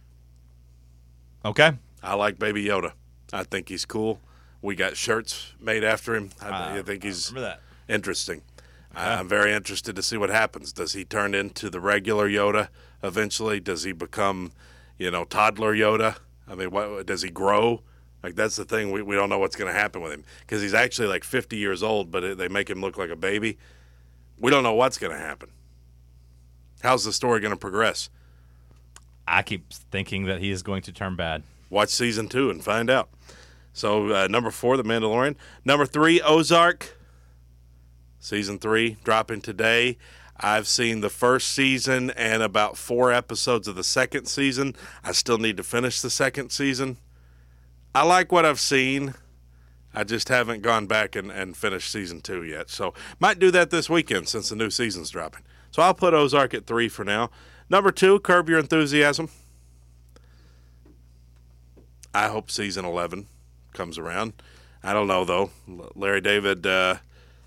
S1: Okay.
S2: I like Baby Yoda. I think he's cool. We got shirts made after him. I think he's interesting. Yeah. I'm very interested to see what happens. Does he turn into the regular Yoda eventually? Does he become, toddler Yoda? I mean, what does he grow? Like, that's the thing. We don't know what's going to happen with him because he's actually like 50 years old, but they make him look like a baby. We don't know what's going to happen. How's the story going to progress?
S1: I keep thinking that he is going to turn bad.
S2: Watch season 2 and find out. So, number 4, The Mandalorian. Number 3, Ozark. Season 3, dropping today. I've seen the first season and about 4 episodes of the second season. I still need to finish the second season. I like what I've seen. I just haven't gone back and finished season 2 yet. So, might do that this weekend since the new season's dropping. So, I'll put Ozark at 3 for now. Number 2, Curb Your Enthusiasm. I hope season 11 comes around. I don't know, though. Larry David... I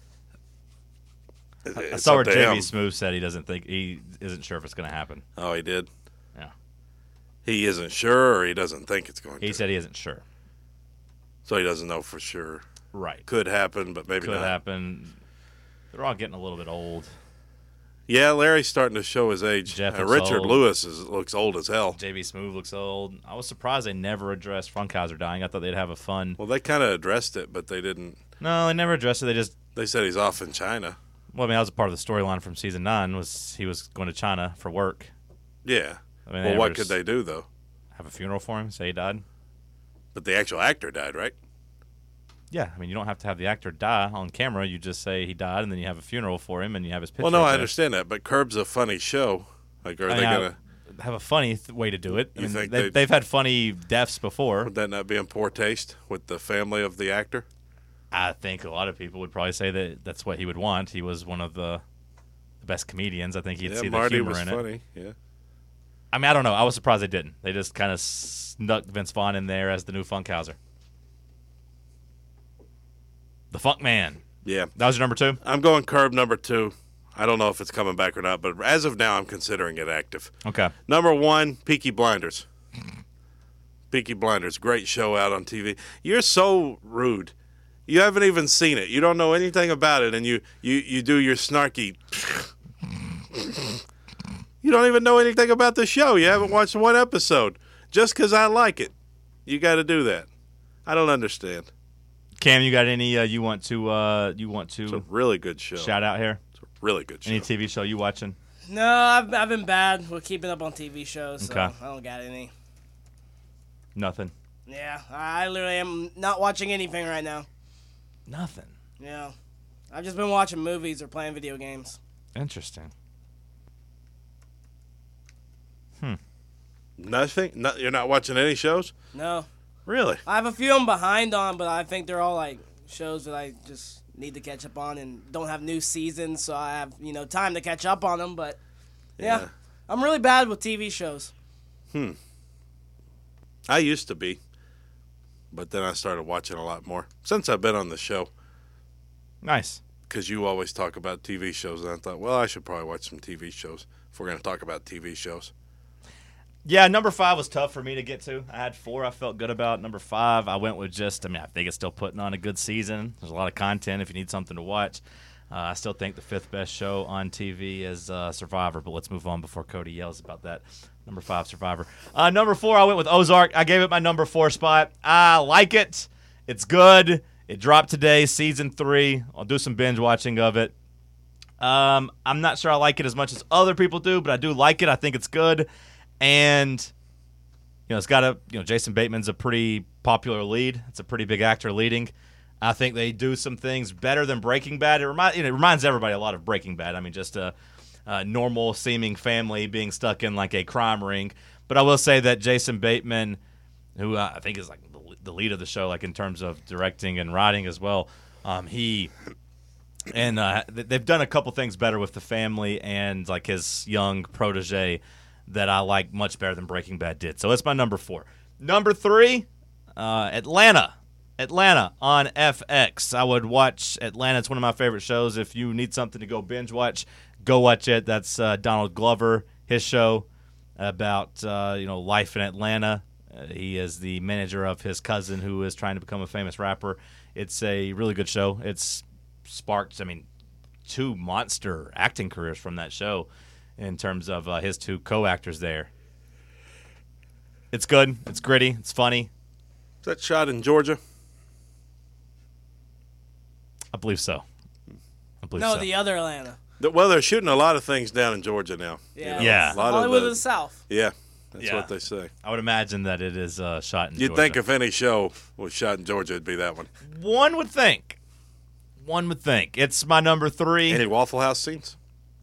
S1: saw where JB Smoove said he isn't sure if it's going to happen.
S2: Oh, he did?
S1: Yeah.
S2: He isn't sure, or he doesn't think it's going to?
S1: He said he isn't sure.
S2: So he doesn't know for sure.
S1: Right.
S2: Could happen, but maybe
S1: not.
S2: Could
S1: happen. They're all getting a little bit old.
S2: Yeah, Larry's starting to show his age. Richard
S1: old.
S2: Lewis looks old as hell.
S1: JB Smoove looks old. I was surprised they never addressed Funkhauser dying. I thought they'd have a fun...
S2: Well, they kind of addressed it, but they didn't.
S1: No, they never addressed it.
S2: They said he's off in China.
S1: Well, I mean, that was a part of the storyline from season 9 was he was going to China for work.
S2: Yeah.
S1: I mean,
S2: well, what could they do, though?
S1: Have a funeral for him, say he died?
S2: But the actual actor died, right?
S1: Yeah. I mean, you don't have to have the actor die on camera. You just say he died, and then you have a funeral for him, and you have his picture.
S2: Well, no, I understand that, but Curb's a funny show. Like, are they going
S1: to... have a funny way to do it.
S2: You think
S1: they've had funny deaths before.
S2: Would that not be in poor taste with the family of the actor?
S1: I think a lot of people would probably say that that's what he would want. He was one of the best comedians. I think he'd see the humor in it.
S2: Marty was funny, yeah.
S1: I mean, I don't know. I was surprised they didn't. They just kind of snuck Vince Vaughn in there as the new Funkhauser. The Funk Man.
S2: Yeah.
S1: That was your number 2?
S2: I'm going Curb number 2. I don't know if it's coming back or not, but as of now, I'm considering it active.
S1: Okay.
S2: Number 1, Peaky Blinders. Peaky Blinders, great show out on TV. You're so rude. You haven't even seen it. You don't know anything about it, and you do your snarky. You don't even know anything about the show. You haven't watched one episode. Just because I like it, you got to do that. I don't understand.
S1: Cam, you got any you want to
S2: It's a really good show.
S1: shout out here?
S2: It's a really good show.
S1: Any TV show you watching?
S3: No, I've been bad with keeping up on TV shows, so
S1: Okay.
S3: I don't got any.
S1: Nothing.
S3: Yeah, I literally am not watching anything right now.
S1: Nothing.
S3: Yeah, I've just been watching movies or playing video games.
S1: Interesting.
S2: Nothing? You're not watching any shows?
S3: No,
S2: Really?
S3: I have a few I'm behind on, but I think they're all like shows that I just need to catch up on and don't have new seasons, so I have time to catch up on them. But yeah, I'm really bad with TV shows.
S2: I used to be, but then I started watching a lot more since I've been on the show.
S1: Nice.
S2: Because you always talk about TV shows, and I thought, well, I should probably watch some TV shows if we're going to talk about TV shows.
S1: Yeah, number 5 was tough for me to get to. I had 4 I felt good about. Number 5, I went with I think it's still putting on a good season. There's a lot of content if you need something to watch. I still think the 5th best show on TV is Survivor, but let's move on before Cody yells about that. Number 5, Survivor. Number 4, I went with Ozark. I gave it my number 4 spot. I like it. It's good. It dropped today, season 3. I'll do some binge watching of it. I'm not sure I like it as much as other people do, but I do like it. I think it's good. And, it's got Jason Bateman's a pretty popular lead. It's a pretty big actor leading. I think they do some things better than Breaking Bad. It reminds everybody a lot of Breaking Bad. I mean, just a normal-seeming family being stuck in, like, a crime ring. But I will say that Jason Bateman, who I think is, like, the lead of the show, like, in terms of directing and writing as well, they've done a couple things better with the family and, like, his young protege that I like much better than Breaking Bad did. So that's my number 4. Number 3, Atlanta. Atlanta on FX. I would watch Atlanta. It's one of my favorite shows. If you need something to go binge watch, go watch it. That's Donald Glover, his show about life in Atlanta. He is the manager of his cousin who is trying to become a famous rapper. It's a really good show. It's sparked, 2 monster acting careers from that show in terms of his 2 co-actors there. It's good. It's gritty. It's funny.
S2: Is that shot in Georgia?
S1: I believe so.
S3: No, the other Atlanta.
S2: Well, they're shooting a lot of things down in Georgia now.
S3: Yeah.
S1: Yeah.
S2: A lot
S3: Hollywood of the South.
S2: Yeah, that's
S1: Yeah.
S2: what they say.
S1: I would imagine that it is shot in
S2: You'd
S1: Georgia.
S2: think if any show was shot in Georgia, it'd be that one.
S1: One would think. It's my number 3.
S2: Any Waffle House scenes?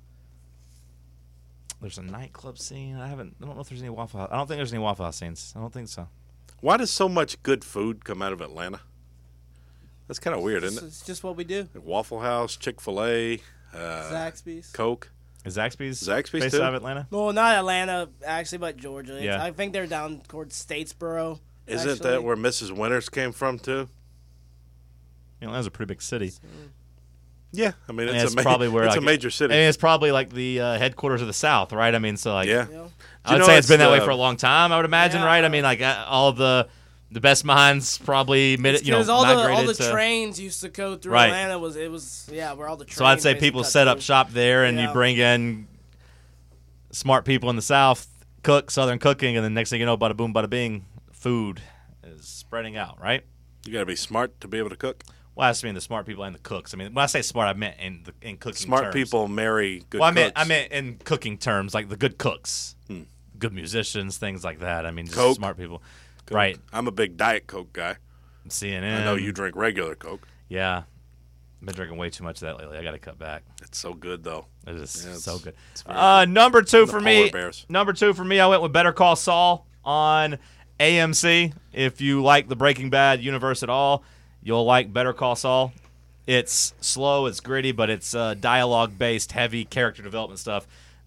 S1: There's a nightclub scene. I don't know if there's any Waffle House. I don't think there's any Waffle House scenes. I don't think so.
S2: Why does so much good food come out of Atlanta? That's kind of weird, isn't it?
S3: It's just what we do.
S2: Waffle House, Chick-fil-A,
S3: Zaxby's.
S2: Coke.
S1: Is Zaxby's
S2: Zaxby's
S1: based
S2: too?
S1: out of Atlanta?
S3: Well, not Atlanta, actually, but Georgia.
S1: Yeah.
S3: I think they're down towards Statesboro.
S2: Isn't
S3: actually.
S2: that where Mrs. Winters came from, too?
S1: Atlanta's a pretty big city.
S2: Yeah. I mean,
S1: And
S2: it's
S1: probably where
S2: it's
S1: like,
S2: a major city.
S1: And it's probably like the headquarters of the South, right? I mean, so like,
S2: Yeah.
S1: I would say it's been that way for a long time. I would imagine,
S3: Yeah.
S1: right? I mean, like all the best minds probably
S3: Because all
S1: migrated
S3: the
S1: to,
S3: trains used to go through
S1: Right.
S3: Atlanta. Where all the trains.
S1: So I'd say
S3: basically
S1: people
S3: cut
S1: set up
S3: through.
S1: shop there, and you
S3: Yeah.
S1: bring in smart people in the South, cook Southern cooking, and then next thing you know, bada boom, bada bing, food is spreading out, right?
S2: You got to be smart to be able to cook.
S1: Well, I just mean the smart people and the cooks. I mean, when I say smart, I meant in cooking
S2: Smart
S1: terms.
S2: people marry good
S1: Well,
S2: cooks.
S1: I meant in cooking terms, like the good cooks, good musicians, things like that. I mean, just
S2: Coke.
S1: smart people.
S2: Coke.
S1: Right.
S2: I'm a big Diet Coke guy.
S1: CNN.
S2: I know you drink regular Coke.
S1: Yeah. I've been drinking way too much of that lately. I got to cut back.
S2: It's so good, though.
S1: It is
S2: Yeah,
S1: so good.
S2: it's very good.
S1: Number 2
S2: The
S1: for me.
S2: Polar Bears.
S1: Number 2 for me, I went with Better Call Saul on AMC. If you like the Breaking Bad universe at all, you'll like Better Call Saul. It's slow, it's gritty, but it's dialogue-based, heavy character development stuff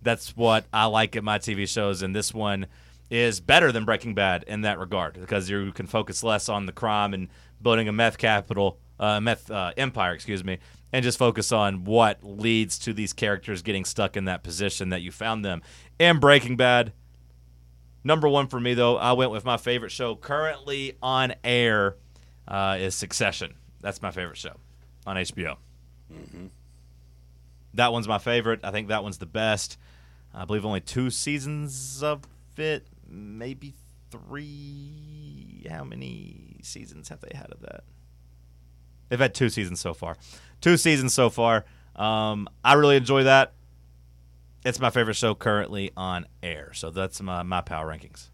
S1: That's what I like at my TV shows, and this one is better than Breaking Bad in that regard because you can focus less on the crime and building a meth empire, and just focus on what leads to these characters getting stuck in that position that you found them in Breaking Bad. Number one for me, though, I went with my favorite show currently on air is Succession. That's my favorite show on HBO.
S2: Mm-hmm.
S1: That one's my favorite. I think that one's the best. I believe only 2 seasons of it, maybe 3. How many seasons have they had of that? They've had 2 seasons so far. 2 seasons so far. I really enjoy that. It's my favorite show currently on air. So that's my power rankings.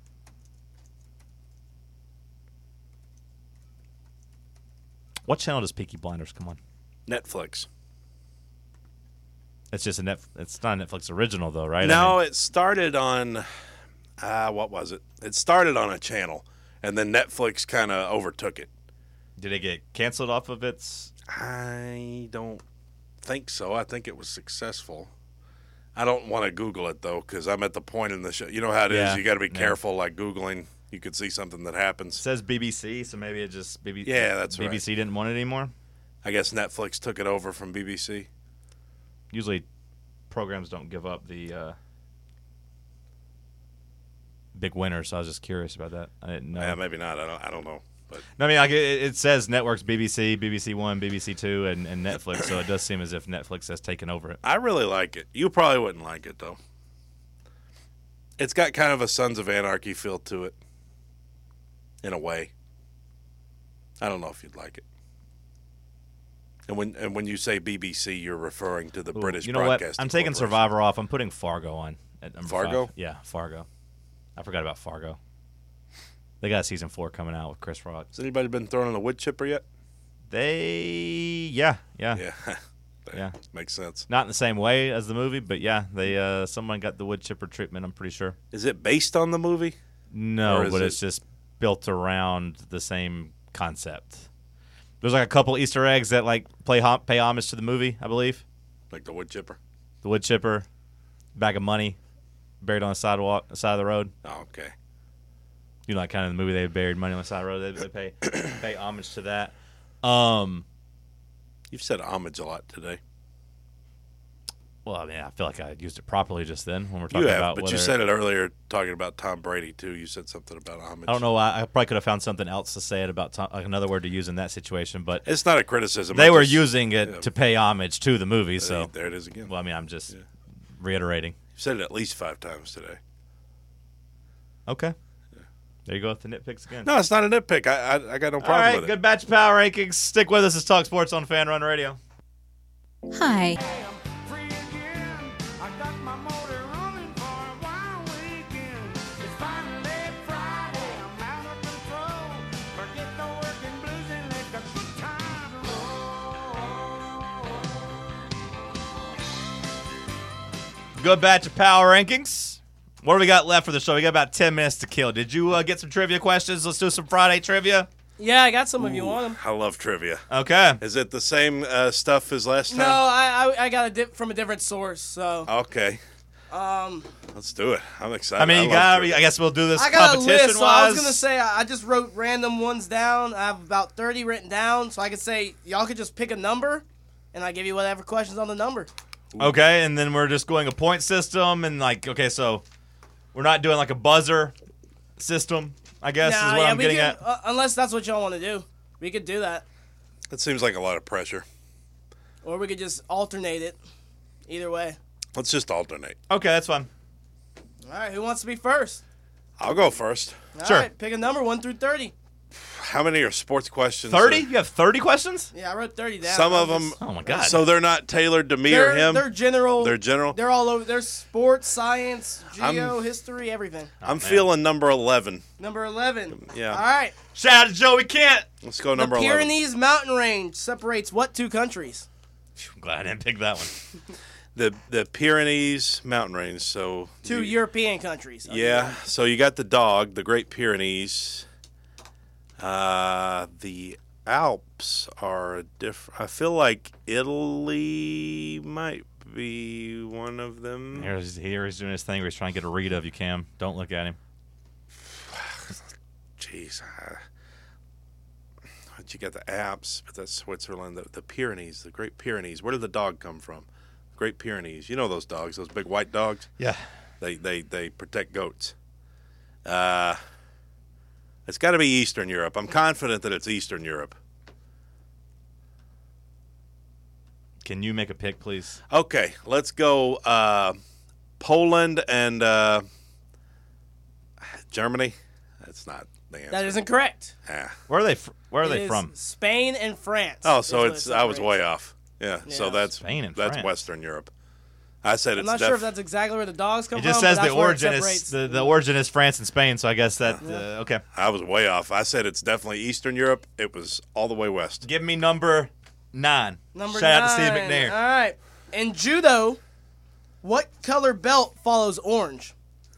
S1: What channel does Peaky Blinders come on?
S2: Netflix.
S1: It's just it's not a Netflix original though, right?
S2: No, it started on what was it? It started on a channel, and then Netflix kind of overtook it.
S1: Did it get canceled off of its?
S2: I don't think so. I think it was successful. I don't want to Google it though, because I'm at the point in the show. You know how it is. You got to be careful, like Googling. You could see something that happens.
S1: It says BBC, so maybe it just BBC.
S2: Yeah, that's right.
S1: BBC didn't want it anymore.
S2: I guess Netflix took it over from BBC.
S1: Usually, programs don't give up the big winner, so I was just curious about that. I didn't know.
S2: Yeah, maybe not. I don't know. But
S1: no, I mean, like it says networks BBC, BBC One, BBC Two, and Netflix. So it does seem as if Netflix has taken over it.
S2: I really like it. You probably wouldn't like it though. It's got kind of a Sons of Anarchy feel to it, in a way. I don't know if you'd like it. And when you say BBC, you're referring to the British
S1: you know what?
S2: Broadcasting
S1: I'm taking
S2: Corporation.
S1: Survivor off. I'm putting Fargo on at number
S2: Fargo?
S1: 5. Yeah, Fargo. I forgot about Fargo. They got season 4 coming out with Chris Rock.
S2: Has anybody been thrown in a wood chipper yet?
S1: Yeah.
S2: Yeah.
S1: Yeah.
S2: Makes sense.
S1: Not in the same way as the movie, but yeah, they someone got the wood chipper treatment, I'm pretty sure.
S2: Is it based on the movie?
S1: No, but it's just built around the same concept. There's like a couple Easter eggs that like pay homage to the movie, I believe.
S2: Like the wood chipper?
S1: The wood chipper, bag of money buried on the side of the road.
S2: Oh, okay.
S1: You know, like kind of the movie they buried money on the side of the road. They pay homage to that.
S2: You've said homage a lot today.
S1: Well, I mean, I feel like I used it properly just then when we're talking
S2: You have,
S1: about
S2: but
S1: whether,
S2: you said it earlier talking about Tom Brady, too. You said something about homage.
S1: I don't know why. I probably could have found something else to say it about Tom, like another word to use in that situation, but
S2: it's not a criticism.
S1: They were using it to pay homage to the movie, so.
S2: There it is again.
S1: Well, I mean, I'm just reiterating.
S2: You've said it at least 5 times today.
S1: Okay. There you go with the nitpicks again.
S2: No, it's not a nitpick. I got no problem
S1: All right,
S2: with it.
S1: good batch of power rankings. Stick with us. It's Talk Sports on Fan Run Radio.
S6: Hi.
S1: Good batch of power rankings. What do we got left for the show? We got about 10 minutes to kill. Did you get some trivia questions? Let's do some Friday trivia.
S3: Yeah, I got some if you want them.
S2: I love trivia.
S1: Okay.
S2: Is it the same stuff as last time?
S3: No, I got from a different source. So
S2: okay. Let's do it. I'm excited.
S1: I mean, I guess we'll do this
S3: I got a
S1: competition
S3: list, so I was gonna say I just wrote random ones down. I have about 30 written down, so I could say y'all could just pick a number, and I give you whatever questions on the number.
S1: Okay, and then we're just going a point system, and okay, so we're not doing like a buzzer system, I guess, is what I'm getting at.
S3: Unless that's what y'all want to do. We could do that.
S2: That seems like a lot of pressure.
S3: Or we could just alternate it. Either way.
S2: Let's just alternate.
S1: Okay, that's fine.
S3: All right, who wants to be first?
S2: I'll go first.
S3: All right, pick a number 1 through 30.
S2: How many are sports questions?
S1: 30? You have 30 questions?
S3: Yeah, I wrote 30 down.
S2: Some of them.
S1: Oh my God.
S2: So they're not tailored to me or him?
S3: They're general.
S2: They're general?
S3: They're all over. They're sports, science, history, everything.
S2: I'm feeling number 11.
S3: Number 11.
S2: Yeah.
S3: All right.
S1: Shout out to Joey Kent.
S2: Let's go number 11.
S3: The Pyrenees mountain range separates what 2 countries?
S1: I'm glad I didn't pick that one.
S2: The Pyrenees mountain range. So
S3: 2 European countries.
S2: Yeah. So you got the dog, the Great Pyrenees. The Alps are different. I feel like Italy might be one of them.
S1: He's doing his thing where he's trying to get a read of you, Cam. Don't look at him.
S2: Jeez. You got the Alps, but that's Switzerland. The Pyrenees, the Great Pyrenees. Where did the dog come from? Great Pyrenees. You know those dogs, those big white dogs?
S1: Yeah.
S2: They protect goats. It's got to be Eastern Europe. I'm confident that it's Eastern Europe.
S1: Can you make a pick, please?
S2: Okay, let's go Poland and Germany. That's not the answer.
S3: That isn't correct.
S2: Ah.
S1: Where are they
S3: It is
S1: from?
S3: Spain and France.
S2: Oh, so
S3: is what
S2: I was
S3: separates.
S2: way off. Yeah, so
S3: Yeah.
S2: that's
S1: Spain and
S2: that's
S1: France.
S2: Western Europe. I said
S3: I'm
S2: it's
S3: not sure if that's exactly where the dogs come
S1: It
S3: from.
S1: just says
S3: but
S1: the
S3: that's where it
S1: origin is
S3: separates.
S1: the origin is France and Spain, so I guess that okay.
S2: I was way off. I said it's definitely Eastern Europe. It was all the way west.
S1: Give me number 9.
S3: Number
S1: Shout
S3: 9.
S1: out to Steve McNair.
S3: All right. In judo, what color belt follows orange?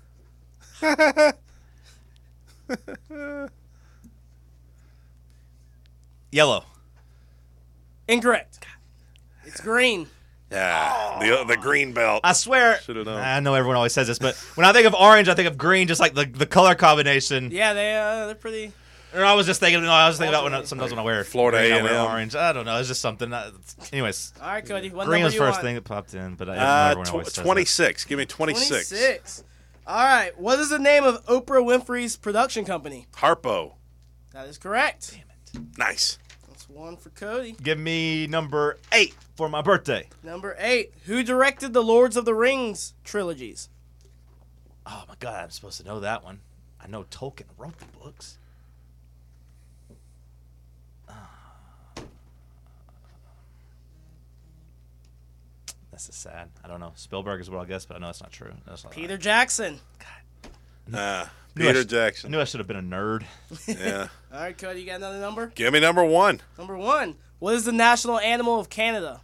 S1: Yellow.
S3: Incorrect. It's green.
S2: Yeah, the green belt.
S1: I swear.
S2: Should've known.
S1: I know everyone always says this, but when I think of orange, I think of green, just like the color combination.
S3: Yeah, they're pretty.
S1: Or I was just thinking, about when sometimes when I wear
S2: Florida
S1: green, I wear
S2: A&M.
S1: orange. I don't know. It's just something. Anyways,
S3: All right, Cody. What
S1: green
S3: number
S1: was
S3: do
S1: the
S3: you
S1: first
S3: want?
S1: thing that popped in, but I know everyone always says that.
S2: 26. Give me 26.
S3: 26. All right. What is the name of Oprah Winfrey's production company?
S2: Harpo.
S3: That is correct.
S2: Nice.
S3: That's one for Cody.
S1: Give me number 8 for my birthday.
S3: Number 8. Who directed the Lords of the Rings trilogies?
S1: Oh my God, I'm supposed to know that one. I know Tolkien wrote the books. This is sad. I don't know. Spielberg is what I'll guess, but I know that's not true. That's not
S3: Peter Jackson.
S2: Peter
S1: I
S2: Jackson.
S1: knew I should have been a nerd.
S2: Yeah.
S3: All right, Cody. You got another number?
S2: Give me number 1.
S3: Number 1. What is the national animal of Canada?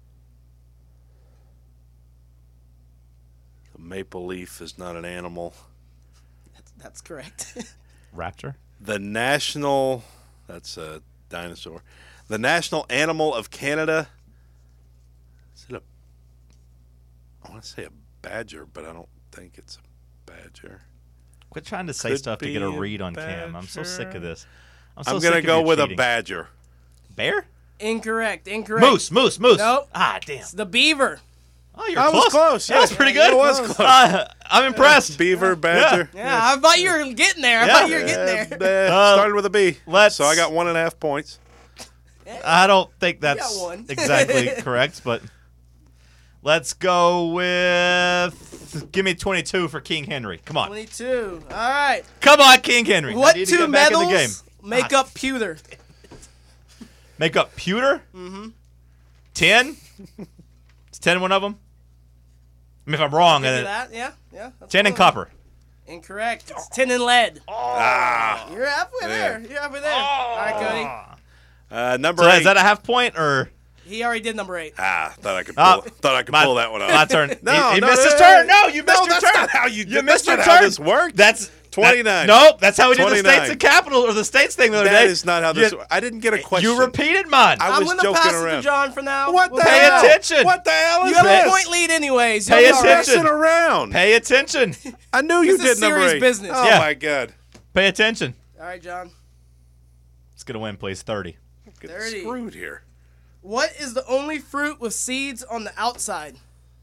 S2: The maple leaf is not an animal.
S3: That's correct.
S1: Raptor?
S2: The national. That's a dinosaur. The national animal of Canada. Is it a. I want to say a badger, but I don't think it's a badger.
S1: Quit trying to say
S2: Could
S1: stuff to
S2: be
S1: get a
S2: a
S1: read on Cam. I'm so sick of this.
S2: I'm
S1: so
S2: going
S1: sick
S2: to
S1: of
S2: go
S1: your
S2: with a
S1: cheating.
S2: badger.
S1: Bear?
S3: Incorrect.
S1: Moose.
S3: Nope.
S1: Ah, damn.
S3: It's the beaver.
S1: Oh, you're
S2: I
S1: close.
S2: was close.
S1: That was pretty good.
S2: It was close.
S1: I'm impressed.
S2: Beaver, badger.
S3: Yeah, I thought you were getting there. I thought you were getting there.
S2: Started with a B.
S1: let's-
S2: So I got 1.5 points.
S1: I don't think that's
S3: got one.
S1: exactly correct, but let's go with. Give me 22 for King Henry. Come on.
S3: 22. All right.
S1: Come on, King Henry.
S3: What
S1: I need to
S3: two
S1: get back in the game.
S3: metals make up pewter?
S1: Make up pewter? Mm-hmm. 10? Is 10 one of them? I mean, if I'm wrong,
S3: Give me
S1: then
S3: that. Yeah. That's
S1: 10 and
S3: one.
S1: copper.
S3: Incorrect. It's tin and lead.
S2: Ah.
S3: You're halfway there. You're halfway there. All right, Cody.
S2: Number
S1: So
S2: 8.
S1: is that a half point or?
S3: He already did number 8.
S2: Thought I could
S1: Oh,
S2: pull that one
S1: My
S2: off.
S1: turn.
S2: No,
S1: he
S2: no,
S1: missed
S2: no,
S1: his
S2: no,
S1: turn.
S2: no.
S1: No, you missed
S2: No,
S1: your
S2: that's
S1: turn.
S2: not how you
S1: You missed your
S2: that's
S1: turn.
S2: not how this worked.
S1: That's
S2: 29.
S1: Nope, that's how we did the
S2: 29.
S1: states and capital or the states thing the other day.
S2: That is not how this.
S1: You-
S2: I didn't get a question.
S1: You repeated mine.
S2: I
S3: I'm
S2: was
S3: going to
S2: joking
S3: pass it
S2: around.
S3: to John for now.
S2: What the
S1: Pay
S2: hell?
S1: attention.
S2: What the hell is
S3: You have
S2: this?
S3: a point lead anyways.
S1: Pay
S3: You'll be all right.
S1: attention.
S2: Messing around.
S1: Pay attention.
S2: I knew you
S3: This is
S2: did number
S3: serious
S2: 8.
S3: business.
S2: Oh
S1: Yeah.
S2: my god.
S1: Pay attention.
S3: All right, John.
S1: Let's get a win, please. 30.
S2: Get
S3: 30.
S2: screwed here.
S3: What is the only fruit with seeds on the outside?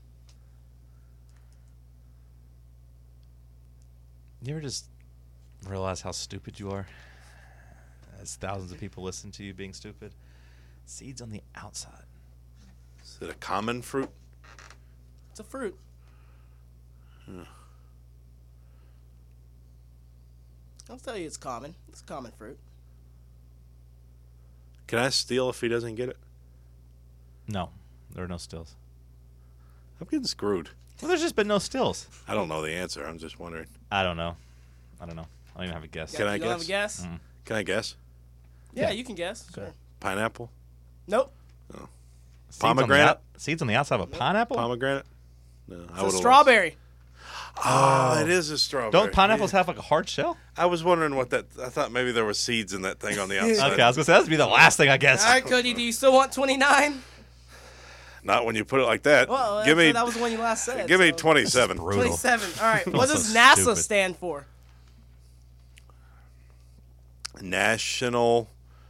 S1: You ever just realize how stupid you are? As thousands of people listen to you being stupid. Seeds on the outside.
S2: Is it a common fruit?
S3: It's a fruit. I'll tell you it's common. It's a common fruit.
S2: Can I steal if he doesn't get it?
S1: No, there are no stills.
S2: I'm getting screwed.
S1: Well, there's just been no stills.
S2: I don't know the answer. I'm just wondering.
S1: I don't know. I don't even have a guess.
S2: Can I
S3: You don't have
S2: guess?
S3: a guess?
S2: Can I guess?
S3: Yeah, you can guess. Sure.
S2: Pineapple?
S3: Nope.
S2: Pomegranate?
S1: Seeds on the outside of a pineapple?
S2: Pomegranate? No, I
S3: It's a strawberry.
S2: Oh, it is a strawberry.
S1: Don't pineapples have like a hard shell?
S2: I was wondering what that. I thought maybe there were seeds in that thing on the outside.
S1: Okay, I was going to say, that would be the last thing I guessed.
S3: All right, Cody, do you still want 29?
S2: Not when you put it like that.
S3: Well,
S2: give me
S3: that was the one you last said.
S2: give me 27.
S3: 27. All right. What does NASA
S1: stupid.
S3: stand for?
S2: National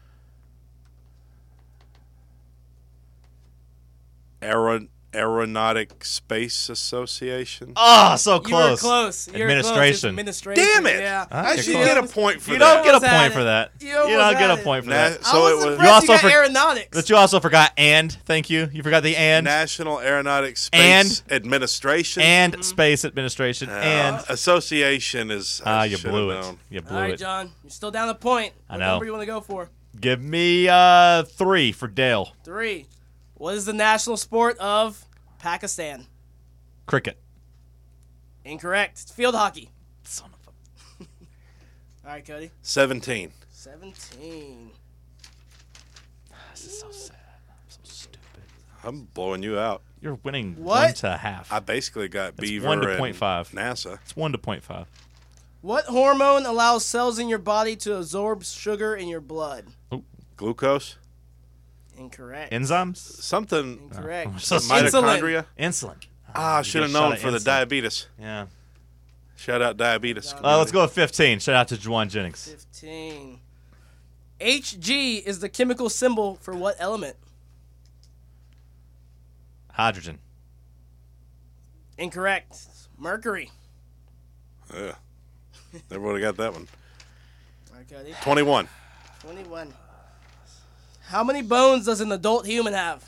S2: Aeronautic Space Association.
S1: Oh, so
S3: You were
S1: close.
S3: close. You were close. It's
S1: Administration.
S3: administration.
S2: Damn it!
S3: Yeah.
S2: I should
S1: close.
S2: get a point for
S1: You
S2: that.
S1: don't get a
S3: almost had
S1: point
S3: it.
S1: for that.
S3: You
S1: You
S3: almost
S1: don't get
S3: had
S1: a
S3: it.
S1: point for
S2: Na-
S1: that.
S2: so
S3: I
S2: it
S3: was
S2: was
S3: impressed
S1: You also
S3: you got
S1: for-
S3: aeronautics.
S1: But you also forgot and. Thank you. You forgot the and.
S2: National Aeronautic Space Administration.
S1: And Space Administration. And.
S2: Association is. I
S1: You
S2: should
S1: blew
S2: have
S1: it.
S2: known.
S1: You blew
S3: All right,
S1: it.
S3: John. You're still down a point.
S1: I
S3: What
S1: know.
S3: number you want to go for?
S1: Give me 3 for Dale.
S3: 3. What is the national sport of Pakistan?
S1: Cricket.
S3: Incorrect. It's field hockey.
S1: Son of a.
S3: All right, Cody.
S2: 17.
S3: 17.
S1: This is so sad. So stupid.
S2: I'm blowing you out.
S1: You're winning
S3: What?
S1: 1 to half.
S2: I basically got Beaver
S1: 1 to
S2: and
S1: 0.5.
S2: NASA.
S1: It's 1 to 0.5.
S3: What hormone allows cells in your body to absorb sugar in your blood?
S2: Glucose.
S3: Incorrect.
S1: Enzymes?
S3: Incorrect.
S2: Something.
S3: Insulin.
S2: Mitochondria.
S1: Insulin.
S2: I should have
S1: You got a
S2: known
S1: shot
S2: for
S1: at
S2: the
S1: insulin.
S2: diabetes.
S1: Yeah.
S2: Shout out diabetes.
S1: Let's go with 15. Shout out to Juwan Jennings.
S3: 15. Hg is the chemical symbol for what element?
S1: Hydrogen.
S3: Incorrect. Mercury.
S2: Yeah. Never would have got that one.
S3: All right, Cody.
S2: 21.
S3: 21. How many bones does an adult human have?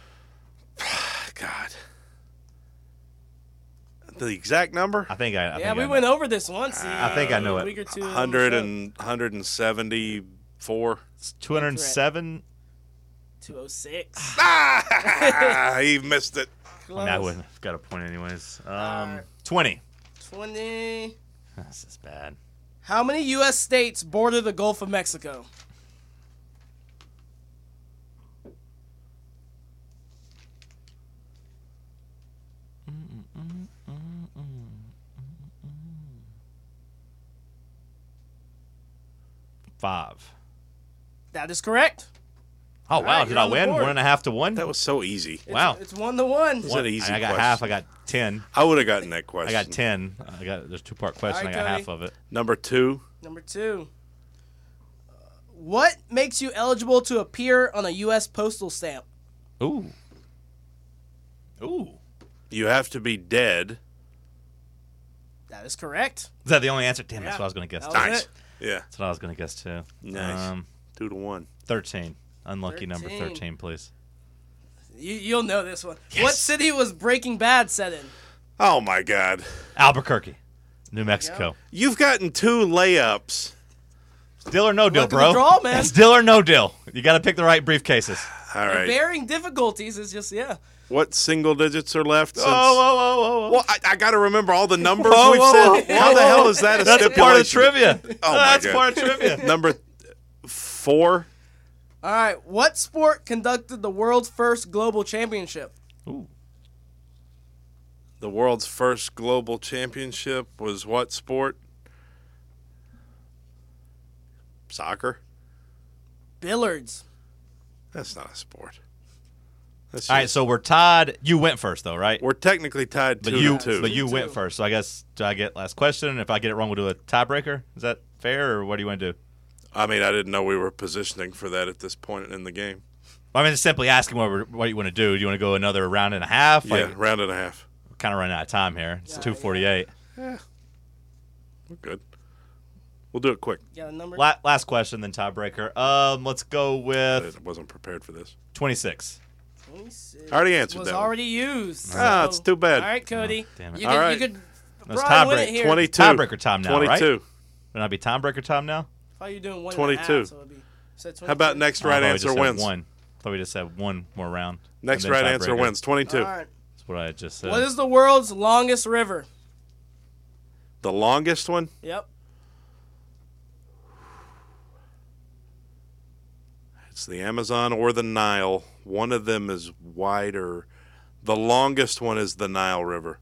S2: God. The exact number?
S1: I think I
S3: Yeah,
S1: think
S3: we
S1: I
S3: went
S1: know.
S3: over this once.
S1: I think I know
S3: a
S1: it.
S3: week or two.
S2: 174.
S1: It's 207.
S3: 206.
S2: Ah, he missed it.
S1: I mean, I wouldn't have got a point anyways. 20.
S3: 20.
S1: This is bad.
S3: How many U.S. states border the Gulf of Mexico?
S1: Five.
S3: That is correct.
S1: Oh, wow.
S3: right,
S1: Did
S3: you're
S1: I
S3: on the
S1: win?
S3: board.
S1: 1.5 to 1?
S2: That was so easy.
S1: Wow.
S3: It's 1-1.
S2: It's an easy
S1: I got
S2: question.
S1: half. I got 10.
S2: I would have gotten that question.
S1: I got 10. There's a 2-part question.
S3: All right,
S1: I got
S3: Cody.
S1: half of it.
S2: Number 2.
S3: Number 2. What makes you eligible to appear on a U.S. postal stamp?
S1: Ooh. Ooh.
S2: You have to be dead.
S3: That is correct.
S1: Is that the only answer? Damn, that's
S3: Yeah.
S1: what I was going to guess.
S3: That
S1: too.
S3: was
S2: Nice.
S3: it.
S2: Yeah.
S1: That's what I was going to guess too.
S2: Nice. 2-1.
S1: 13. Unlucky number
S3: 13.
S1: 13, please.
S3: You'll know this one. What city was Breaking Bad set in?
S2: Oh, my God.
S1: Albuquerque, New Mexico.
S2: You've gotten 2 layups.
S1: Deal or no deal,
S3: Luck of the
S1: bro.
S3: draw, man.
S1: It's deal or no deal. You got to pick the right briefcases.
S2: All right.
S3: Varying difficulties is just, yeah.
S2: What single digits are left? Since...
S1: Whoa.
S2: Well, I got to remember all the numbers
S1: Whoa,
S2: we've
S1: whoa,
S2: said. How the hell is that a
S1: That's
S2: stipulation?
S1: part of trivia.
S2: Oh, my
S1: That's
S2: God.
S1: part of trivia.
S2: Number 4.
S3: All right. What sport conducted the world's first global championship?
S1: Ooh.
S2: The world's first global championship was what sport? Soccer?
S3: Billiards.
S2: That's not a sport. That's
S1: All right,
S2: just-
S1: so we're tied. You went first, though, right?
S2: we're technically tied 2
S1: But you,
S2: to 2.
S1: but you
S3: 2-2.
S1: went first. So I guess do I get last question? And if I get it wrong, we'll do a tiebreaker. Is that fair, or what do you want to do?
S2: I mean, I didn't know we were positioning for that at this point in the game.
S1: I mean, just simply asking what you want to do. Do you want to go another round and a half?
S2: Yeah, round and a half.
S1: We're kind of running out of time here. It's 2:48.
S2: We're good. We'll do it quick.
S3: Got a number?
S1: Last question, then tiebreaker. Let's go with
S2: I wasn't prepared for this.
S1: 26.
S3: 26.
S2: I already answered
S3: Was
S2: that.
S3: already used.
S2: Ah,
S3: So-
S2: it's too bad.
S3: All right, Cody.
S1: damn it.
S3: You
S2: All
S3: could,
S2: right.
S3: you could
S1: Let's
S3: probably win
S1: tiebreak.
S3: it here.
S2: 22.
S1: Tiebreaker time now,
S2: 22.
S1: right? Would not be tiebreaker time now?
S3: Thought you were doing 1.5.
S2: 22.
S3: So it'd be, said
S2: How about
S3: 22?
S2: next
S1: I
S2: right
S1: thought we
S2: answer
S1: just
S2: wins?
S1: said one. Thought we just said one more round.
S2: Next
S1: and then
S2: right answer
S1: tiebreaker.
S2: wins. 22.
S3: All right.
S1: That's what I just said.
S3: What is the world's longest river?
S2: The longest one?
S3: Yep.
S2: It's the Amazon or the Nile. One of them is wider. The longest one is the Nile River.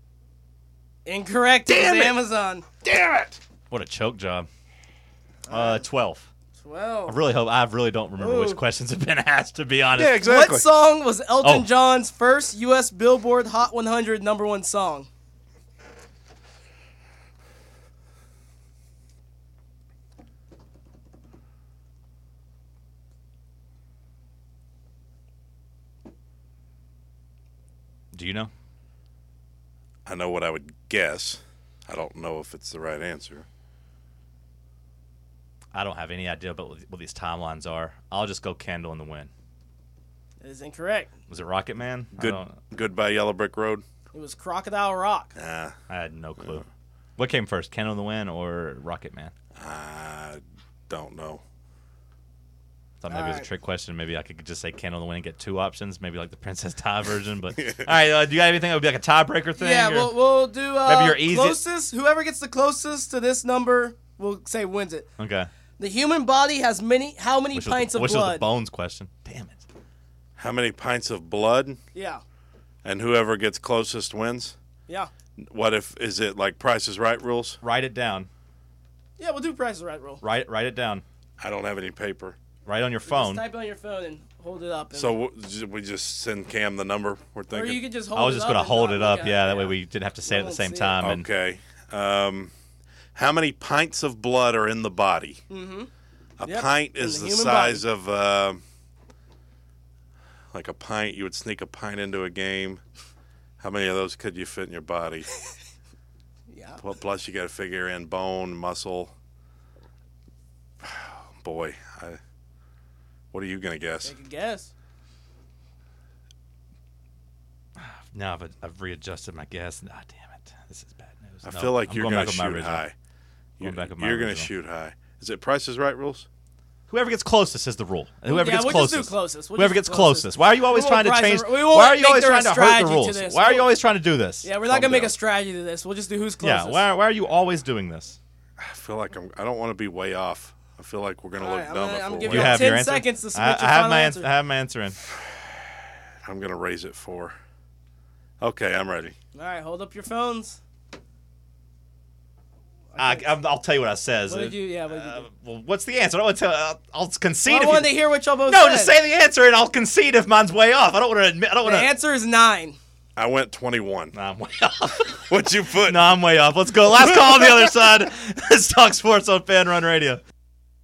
S3: Incorrect.
S2: Damn
S3: It's
S2: it.
S3: Amazon.
S2: Damn it!
S1: What a choke job. 12.
S3: Well,
S1: I really don't remember which questions have been asked, to be honest.
S2: Yeah, exactly.
S3: what song was Elton John's first U.S. Billboard Hot 100 #1 song?
S1: Do you know?
S2: I know what I would guess. I don't know if it's the right answer.
S1: I don't have any idea about what these timelines are. I'll just go Candle in the Wind.
S3: That is incorrect.
S1: Was it Rocket Man?
S2: Goodbye Yellow Brick Road.
S3: It was Crocodile Rock.
S1: I had no clue. What came first, Candle in the Wind or Rocket Man?
S2: I don't know.
S1: Thought maybe it was a trick question. Maybe I could just say Candle in the Wind and get two options, maybe like the Princess Di version. But all right, do you got anything that would be like a tiebreaker thing?
S3: Yeah, we'll do
S1: maybe your easiest.
S3: Closest. Whoever gets the closest to this number, we'll say wins it.
S1: Okay.
S3: The human body has how many pints of blood?
S1: Which was the Bones question. Damn it.
S2: How many pints of blood?
S3: Yeah.
S2: And whoever gets closest wins?
S3: Yeah.
S2: What if, is it like Price is Right rules?
S1: Write it down.
S3: Yeah, we'll do Price is Right rule.
S1: Write it down.
S2: I don't have any paper.
S1: Write on your phone.
S3: Just type it on your phone and hold it up.
S2: So we just send Cam the number we're thinking?
S3: Or you could just hold it up.
S1: I was just going to hold it up, that way we didn't have to say it at the same time.
S2: Okay. How many pints of blood are in the body?
S3: Mm-hmm.
S2: A pint is the size of, like a pint. You would sneak a pint into a game. How many of those could you fit in your body?
S3: Yeah.
S2: Well, plus you got to figure in bone, muscle. Boy, what are you going to guess?
S3: Take a guess.
S1: Now I've readjusted my guess. Ah, damn it. This is bad news.
S2: I feel like you're going to shoot high. You're going to shoot high. Is it Price is Right rules?
S1: Whoever gets closest is the rule. Whoever gets
S3: we'll
S1: closest.
S3: Just do closest.
S1: Whoever gets closest. Why are you always trying to change?
S3: Why
S1: are you always trying to hurt the rules? Why are you always trying to do this?
S3: Yeah, we're not going to make a strategy to this. We'll just do who's closest.
S1: Yeah, why are you always doing this?
S2: I feel like I don't want to be way off. I feel like we're going to look dumb if we're
S3: giving
S1: you have
S3: 10
S1: your answer?
S3: seconds to switch
S1: I have my answer in.
S2: I'm going to raise it 4. Okay, I'm ready.
S3: All right, hold up your phones.
S1: I'll tell you what I says.
S3: What did you do?
S1: Well, what's the answer? I don't want to tell. I'll concede.
S3: I wanted to hear what y'all both
S1: No,
S3: said.
S1: just say the answer and I'll concede if mine's way off. I don't want to admit.
S3: The answer is 9.
S2: I went 21.
S1: Nah, I'm way off.
S2: What'd you put?
S1: No, I'm way off. Let's go. Last call on the other side. Let's talk sports on Fan Run Radio.